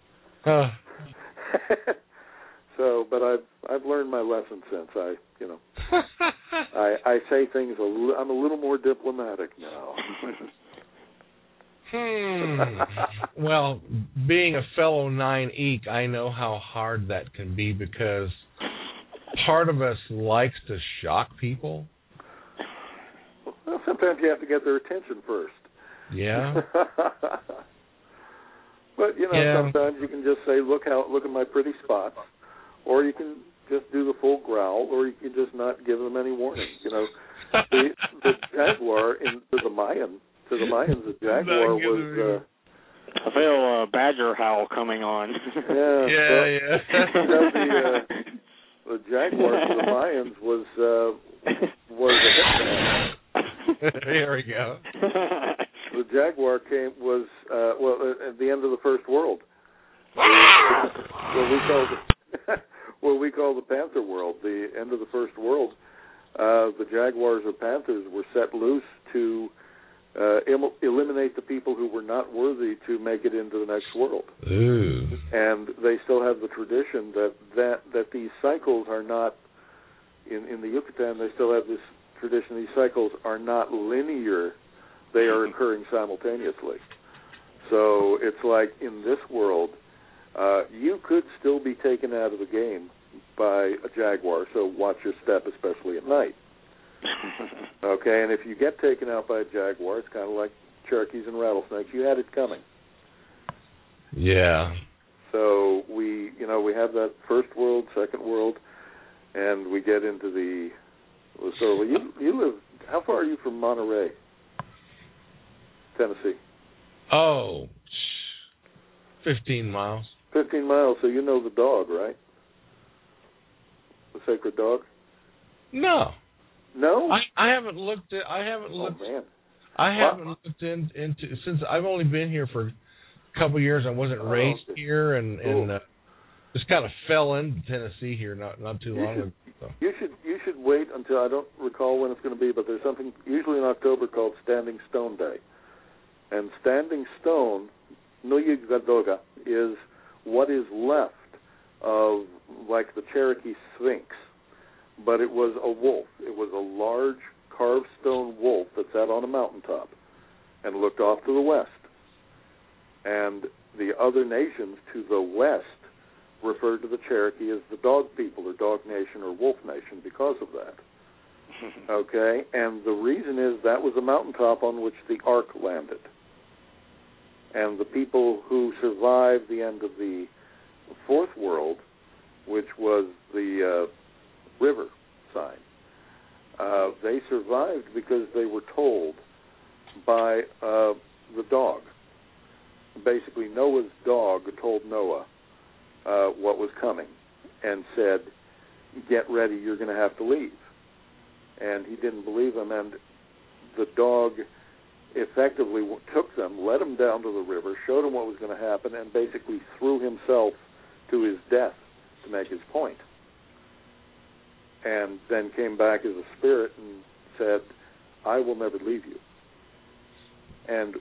So, but I've learned my lesson since. I say things, I'm a little more diplomatic now. Well, being a fellow 9 Eek, I know how hard that can be, because part of us likes to shock people. Well, sometimes you have to get their attention first. Yeah. But sometimes you can just say, "Look at my pretty spots," or you can just do the full growl, or you can just not give them any warning. The jaguar to the Mayans, the jaguar was. I feel a badger howl coming on. Yeah. The jaguar to the Mayans was a hitman. Here we go. The jaguar was at the end of the First World. What we call the Panther World, the end of the First World. The jaguars or panthers were set loose to eliminate the people who were not worthy to make it into the next world. Ooh. And they still have the tradition that these cycles are not in the Yucatan. They still have this tradition. These cycles are not linear. They are occurring simultaneously. So it's like in this world, you could still be taken out of the game by a jaguar. So watch your step, especially at night. Okay, and if you get taken out by a jaguar, it's kind of like Cherokees and rattlesnakes. You had it coming. Yeah. So we have that First World, Second World, and we get into the. So you live. How far are you from Monterey, Tennessee? Oh, 15 miles. 15 miles. So you know the dog, right? The sacred dog. No. No. I haven't looked at. Oh man. I haven't looked into since I've only been here for a couple of years. I wasn't raised here, and just kind of fell into Tennessee here not too long ago. So. You should wait until, I don't recall when it's going to be, but there's something usually in October called Standing Stone Day, and Standing Stone, Nuyig Gadoga, is what is left of like the Cherokee Sphinx, but it was a wolf. It was a large carved stone wolf that sat on a mountaintop and looked off to the west. And the other nations to the west referred to the Cherokee as the dog people or dog nation or wolf nation because of that. Okay? And the reason is that was a mountaintop on which the Ark landed. And the people who survived the end of the Fourth World, which was the river sign, they survived because they were told by the dog. Basically, Noah's dog told Noah what was coming and said, "Get ready, you're going to have to leave." And he didn't believe him, and the dog effectively took them, led them down to the river, showed them what was going to happen, and basically threw himself to his death to make his point. And then came back as a spirit and said, "I will never leave you." And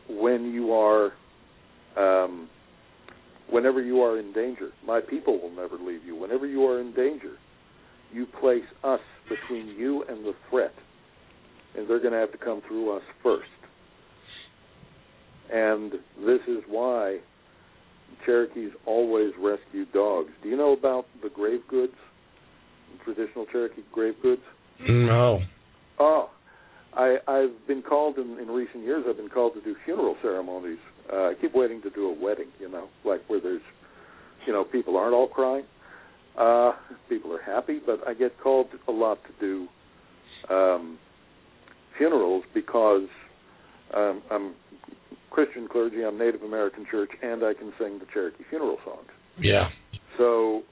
whenever you are in danger, my people will never leave you. Whenever you are in danger, you place us between you and the threat, and they're going to have to come through us first. And this is why Cherokees always rescue dogs. Do you know about the grave goods, traditional Cherokee grave goods? No. Oh, I've been called in recent years. I've been called to do funeral ceremonies. I keep waiting to do a wedding, like where there's, people aren't all crying. People are happy, but I get called a lot to do funerals because I'm Christian clergy, I'm Native American church, and I can sing the Cherokee funeral songs. Yeah. So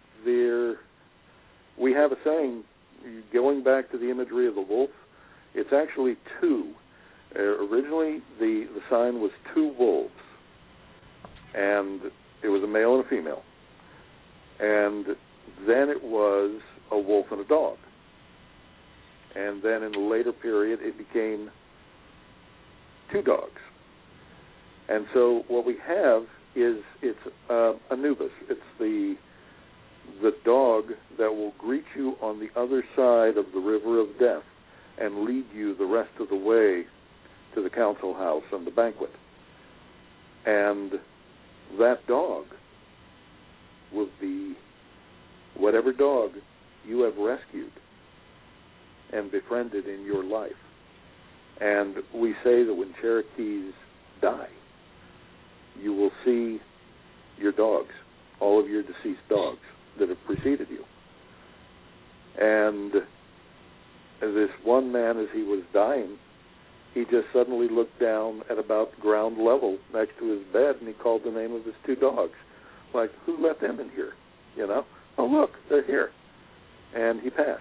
we have a saying, going back to the imagery of the wolf, it's actually two. Originally, the sign was two wolves, and it was a male and a female. And then it was a wolf and a dog. And then in the later period, it became two dogs. And so what we have is it's Anubis. It's the dog that will greet you on the other side of the river of death and lead you the rest of the way to the council house and the banquet. And that dog will be whatever dog you have rescued and befriended in your life. And we say that when Cherokees die, you will see your dogs, all of your deceased dogs that have preceded you. And this one man, as he was dying, he just suddenly looked down at about ground level next to his bed, and he called the name of his two dogs. Like, who let them in here? You know? Oh, look, they're here. And he passed.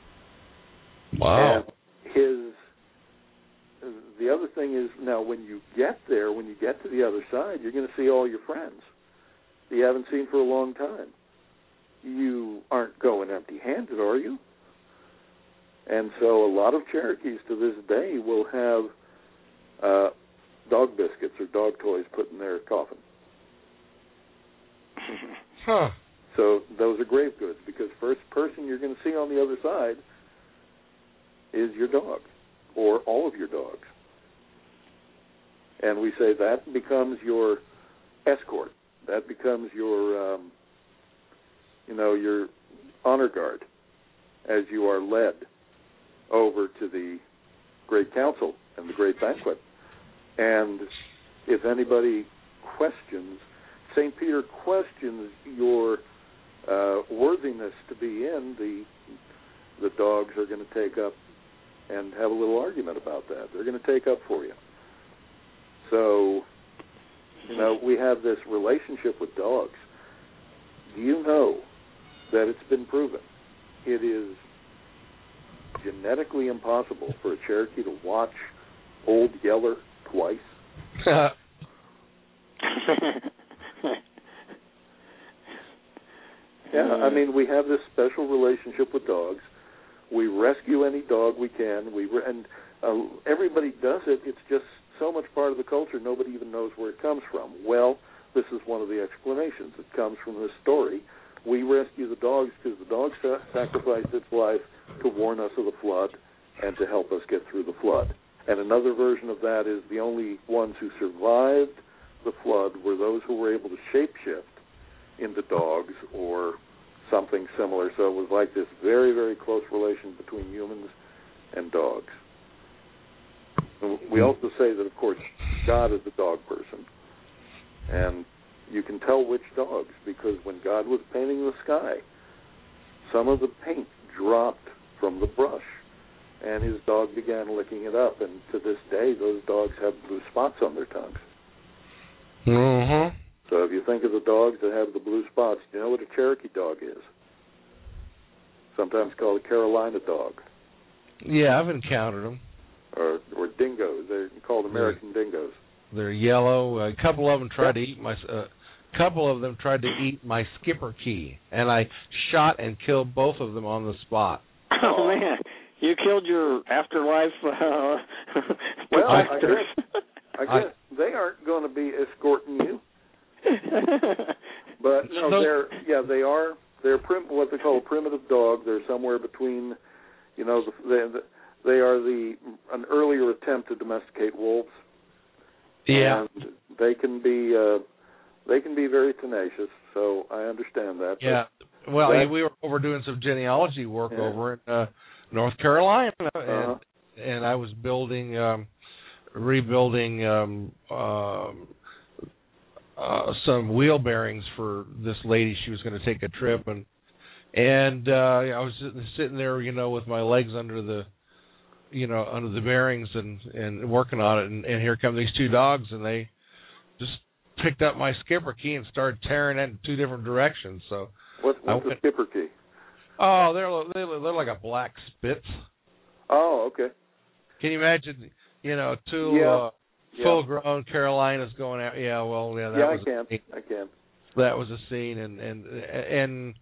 Wow. And the other thing is, now when you get there, when you get to the other side, you're going to see all your friends that you haven't seen for a long time. You aren't going empty-handed, are you? And so a lot of Cherokees to this day will have dog biscuits or dog toys put in their coffin. Huh. So those are grave goods, because first person you're going to see on the other side is your dog, or all of your dogs. And we say that becomes your escort. That becomes your, your honor guard as you are led over to the great council and the great banquet. And if anybody questions, St. Peter questions your worthiness to be in, the dogs are going to take up and have a little argument about that. They're going to take up for you. So, we have this relationship with dogs. Do you know that it's been proven it is genetically impossible for a Cherokee to watch Old Yeller twice? Yeah, I mean, we have this special relationship with dogs. We rescue any dog we can. Everybody does it. It's just so much part of the culture, nobody even knows where it comes from. Well, this is one of the explanations. It comes from this story. We rescue the dogs because the dog sacrificed its life to warn us of the flood and to help us get through the flood. And another version of that is the only ones who survived the flood were those who were able to shapeshift into dogs or something similar. So it was like this very, very close relation between humans and dogs. We also say that, of course, God is the dog person. And you can tell which dogs, because when God was painting the sky, some of the paint dropped from the brush, and his dog began licking it up. And to this day, those dogs have blue spots on their tongues. Mm-hmm. So if you think of the dogs that have the blue spots, do you know what a Cherokee dog is? Sometimes called a Carolina dog. Yeah, I've encountered them. Or dingoes. They're called American dingoes. They're yellow. A couple of them tried to eat my skipper key, and I shot and killed both of them on the spot. Oh man, you killed your afterlife. Well, I guess they aren't going to be escorting you. But no, they are. They're what they call a primitive dog. They're somewhere between, they are an earlier attempt to domesticate wolves. Yeah, and they can be very tenacious. So I understand that. Yeah. Well, we were over doing some genealogy work over in North Carolina, and I was rebuilding some wheel bearings for this lady. She was going to take a trip, and I was sitting there, with my legs under the bearings and working on it, and here come these two dogs, and they just picked up my skipper key and started tearing it in two different directions. So what's the skipper key? Oh, they're like a black Spitz. Oh, okay. Can you imagine? Two full-grown Carolinas going out. Yeah, well, I can. That was a scene, and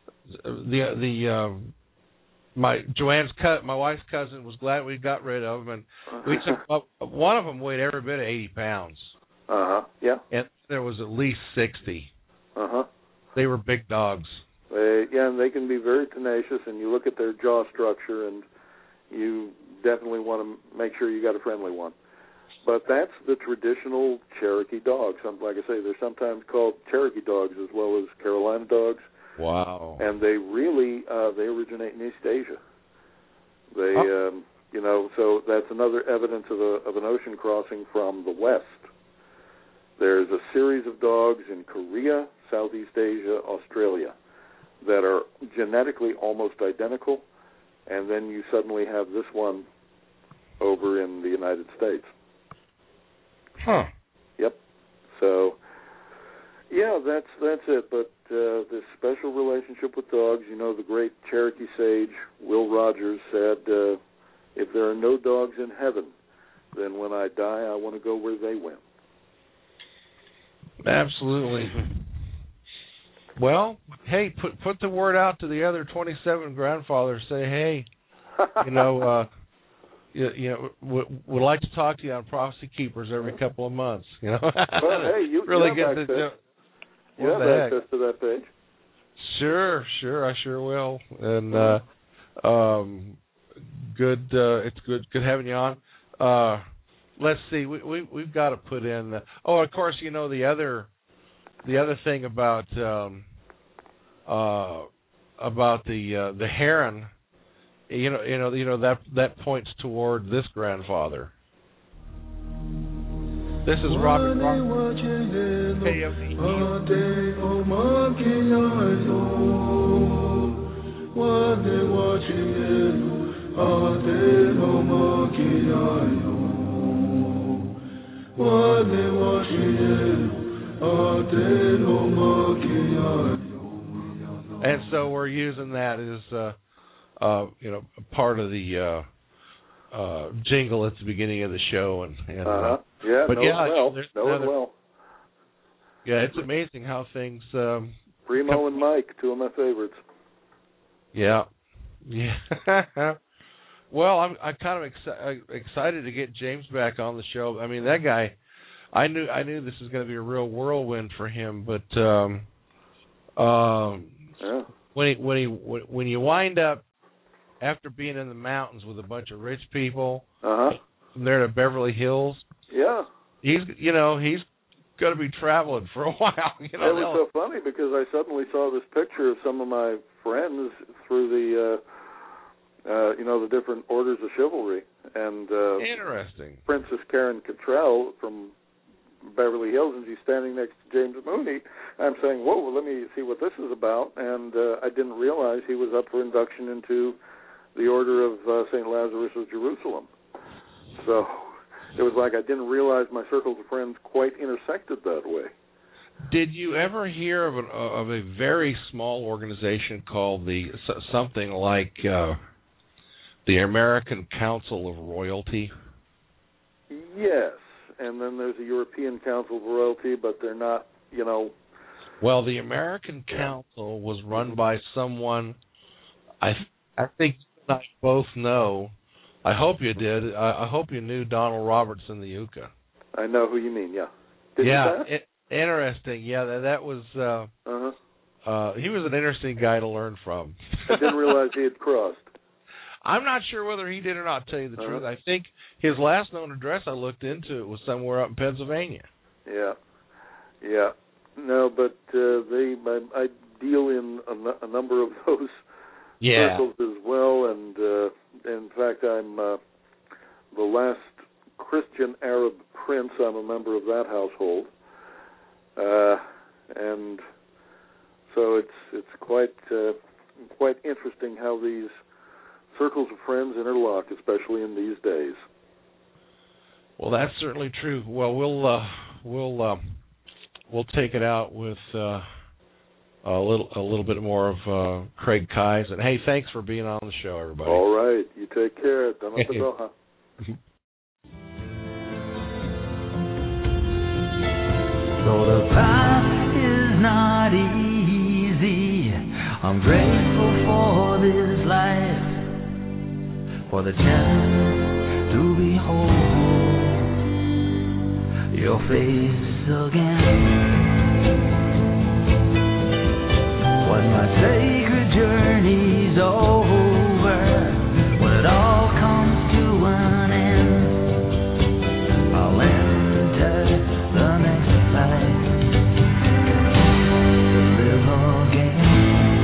my wife's cousin was glad we got rid of them, and we took one of them weighed every bit of 80 pounds. Yeah. And there was at least 60. They were big dogs. And they can be very tenacious, and you look at their jaw structure, and you definitely want to make sure you got a friendly one. But that's the traditional Cherokee dog. Like I say, they're sometimes called Cherokee dogs as well as Carolina dogs. Wow. And they really they originate in East Asia. They so that's another evidence of an ocean crossing from the west. There's a series of dogs in Korea, Southeast Asia, Australia that are genetically almost identical, and then you suddenly have this one over in the United States. Huh. Yep. So, yeah, that's it. But this special relationship with dogs, the great Cherokee sage Will Rogers said, if there are no dogs in heaven, then when I die, I want to go where they went. Absolutely. Well, hey, put the word out to the other 27 grandfathers. Say, hey, would like to talk to you on Prophecy Keepers every couple of months. Well, hey, you really have get access. You have access to that page. Sure, I sure will. And good. It's good having you on. Let's see. We've got to put in. Of course, the other thing about the heron. That points toward this grandfather. This is Robert and so we're using that as part of the jingle at the beginning of the show, yeah, but know it well. Yeah, it's amazing how things. Primo and Mike, two of my favorites. Yeah. Well, I'm kind of excited to get James back on the show. I mean, that guy, I knew this was going to be a real whirlwind for him, but when you wind up after being in the mountains with a bunch of rich people, from there to Beverly Hills, he's going to be traveling for a while. It was so funny because I suddenly saw this picture of some of my friends through the the different orders of chivalry, and interesting. Princess Karen Cottrell from Beverly Hills, and she's standing next to James Mooney. I'm saying, whoa, let me see what this is about, and I didn't realize he was up for induction into the Order of St. Lazarus of Jerusalem. So it was like I didn't realize my circles of friends quite intersected that way. Did you ever hear of a very small organization called something like the American Council of Royalty? Yes, and then there's a European Council of Royalty, but they're not, Well, the American Council was run by someone I think you and I both know. I hope you did. I hope you knew Donald Robertson, the Yucca. I know who you mean, yeah. Did you interesting. Yeah, that was... he was an interesting guy to learn from. I didn't realize he had crossed. I'm not sure whether he did or not, to tell you the truth. I think his last known address I looked into was somewhere up in Pennsylvania. Yeah. No, but I deal in a number of those circles as well, and in fact, I'm the last Christian Arab prince. I'm a member of that household, and so it's quite interesting how these circles of friends interlock, especially in these days. Well, that's certainly true. Well, we'll take it out with a little bit more of Craig Keyes. And hey, thanks for being on the show, everybody. All right, you take care. So the path is not easy. I'm grateful for this life, for the chance to behold your face again. When my sacred journey's over, when it all comes to an end, I'll enter the next life to live again.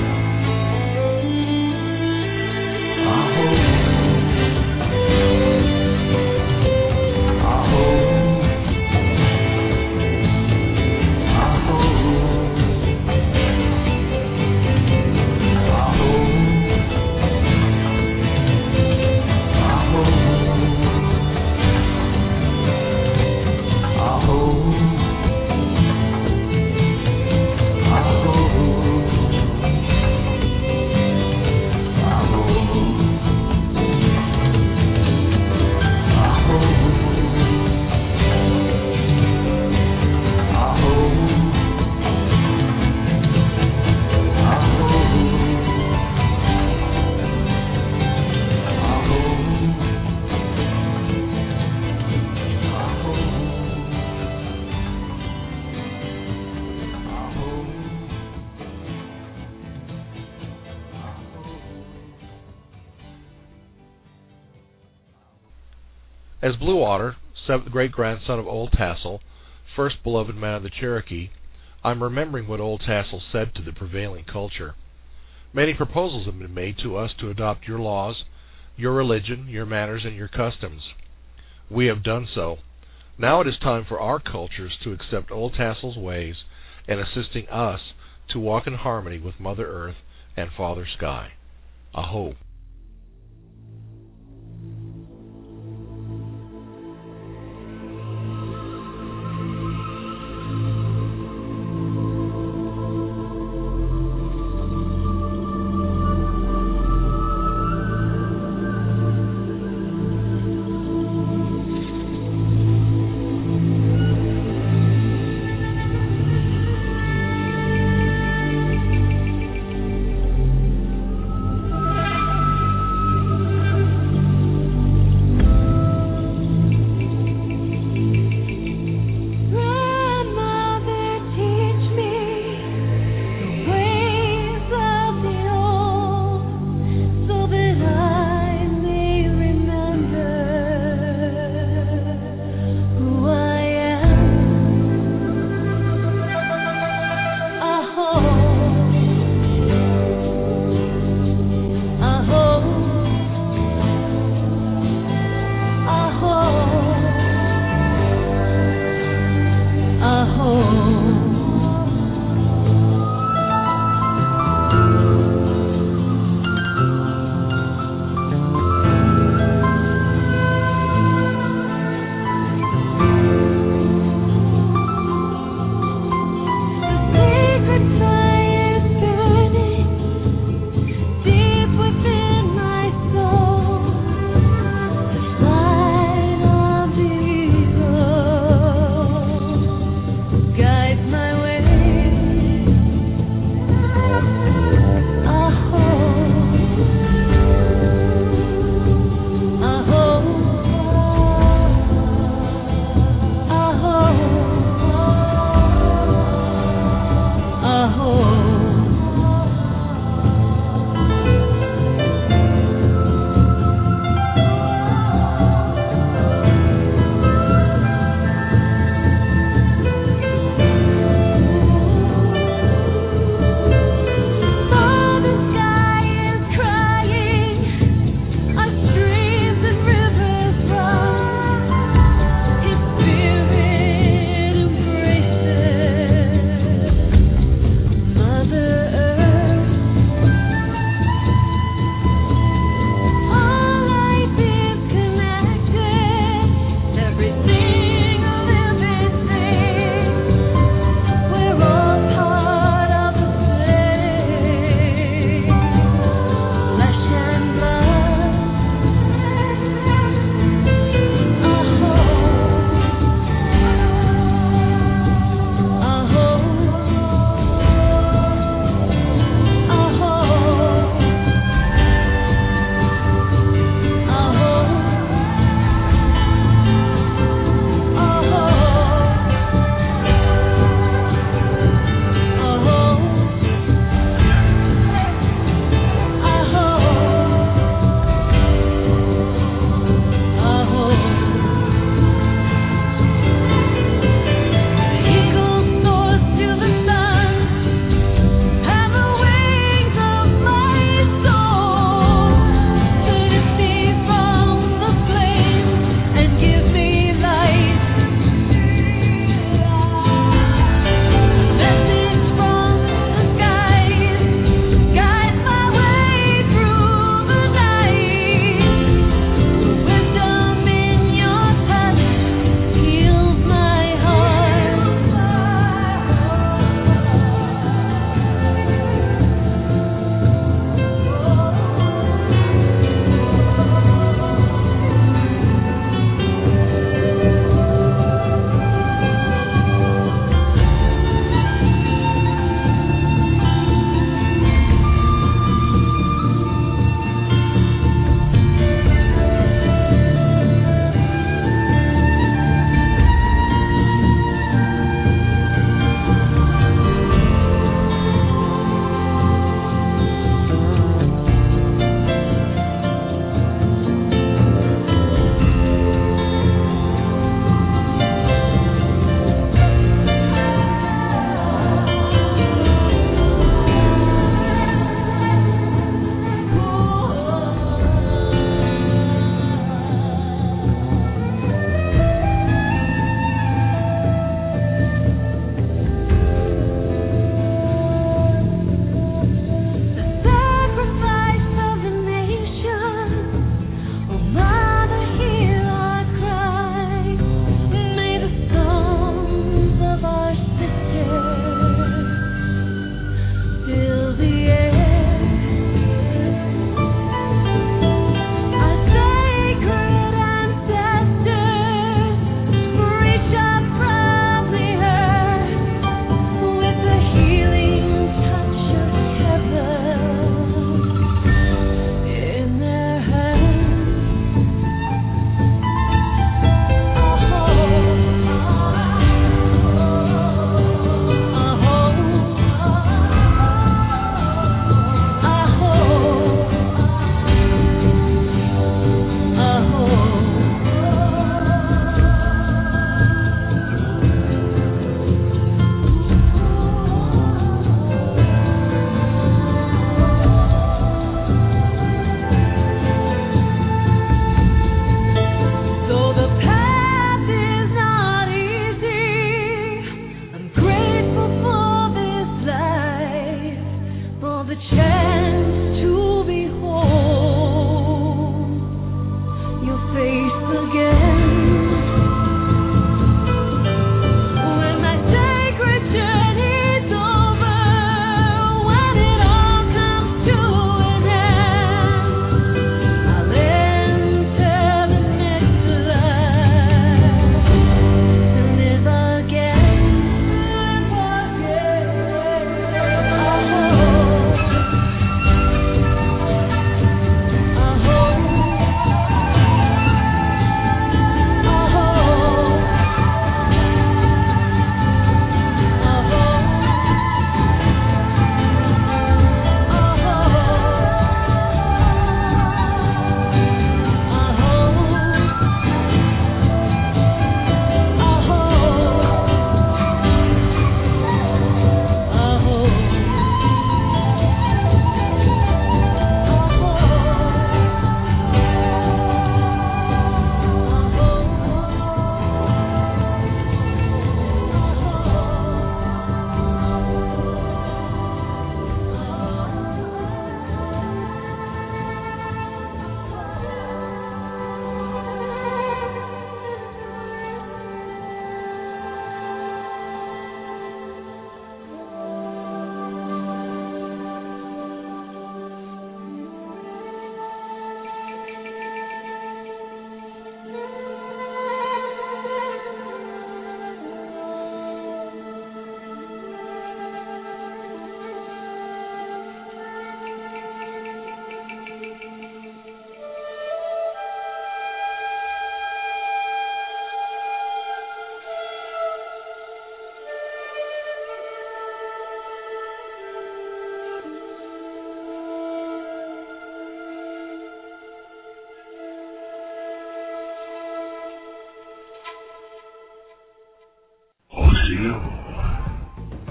As Blue Otter, seventh great-grandson of Old Tassel, first beloved man of the Cherokee, I'm remembering what Old Tassel said to the prevailing culture. Many proposals have been made to us to adopt your laws, your religion, your manners, and your customs. We have done so. Now it is time for our cultures to accept Old Tassel's ways and assisting us to walk in harmony with Mother Earth and Father Sky. Aho.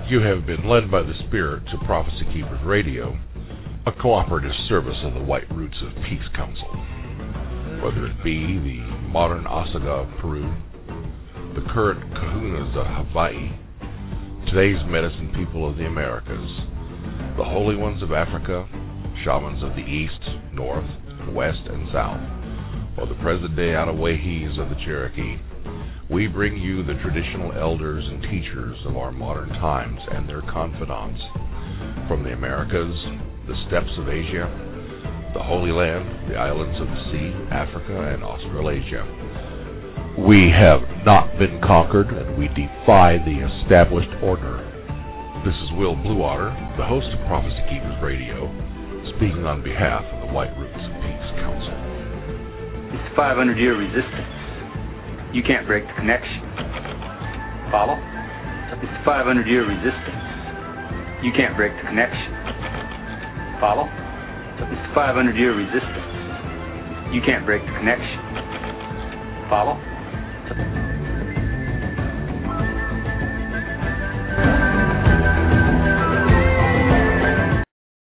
You have been led by the Spirit to Prophecy Keepers Radio, a cooperative service of the White Roots of Peace Council. Whether it be the modern Osaga of Peru, the current Kahunas of Hawaii, today's medicine people of the Americas, the holy ones of Africa, shamans of the East, North, West, and South, or the present-day Anawahis of the Cherokee, we bring you the traditional elders and teachers of our modern times and their confidants from the Americas, the steppes of Asia, the Holy Land, the islands of the sea, Africa, and Australasia. We have not been conquered, and we defy the established order. This is Will Bluewater, the host of Prophecy Keepers Radio, speaking on behalf of the White Roots of Peace Council. It's 500-year resistance. You can't break the connection. Follow? It's 500-year resistance. You can't break the connection. Follow? It's 500-year resistance. You can't break the connection. Follow?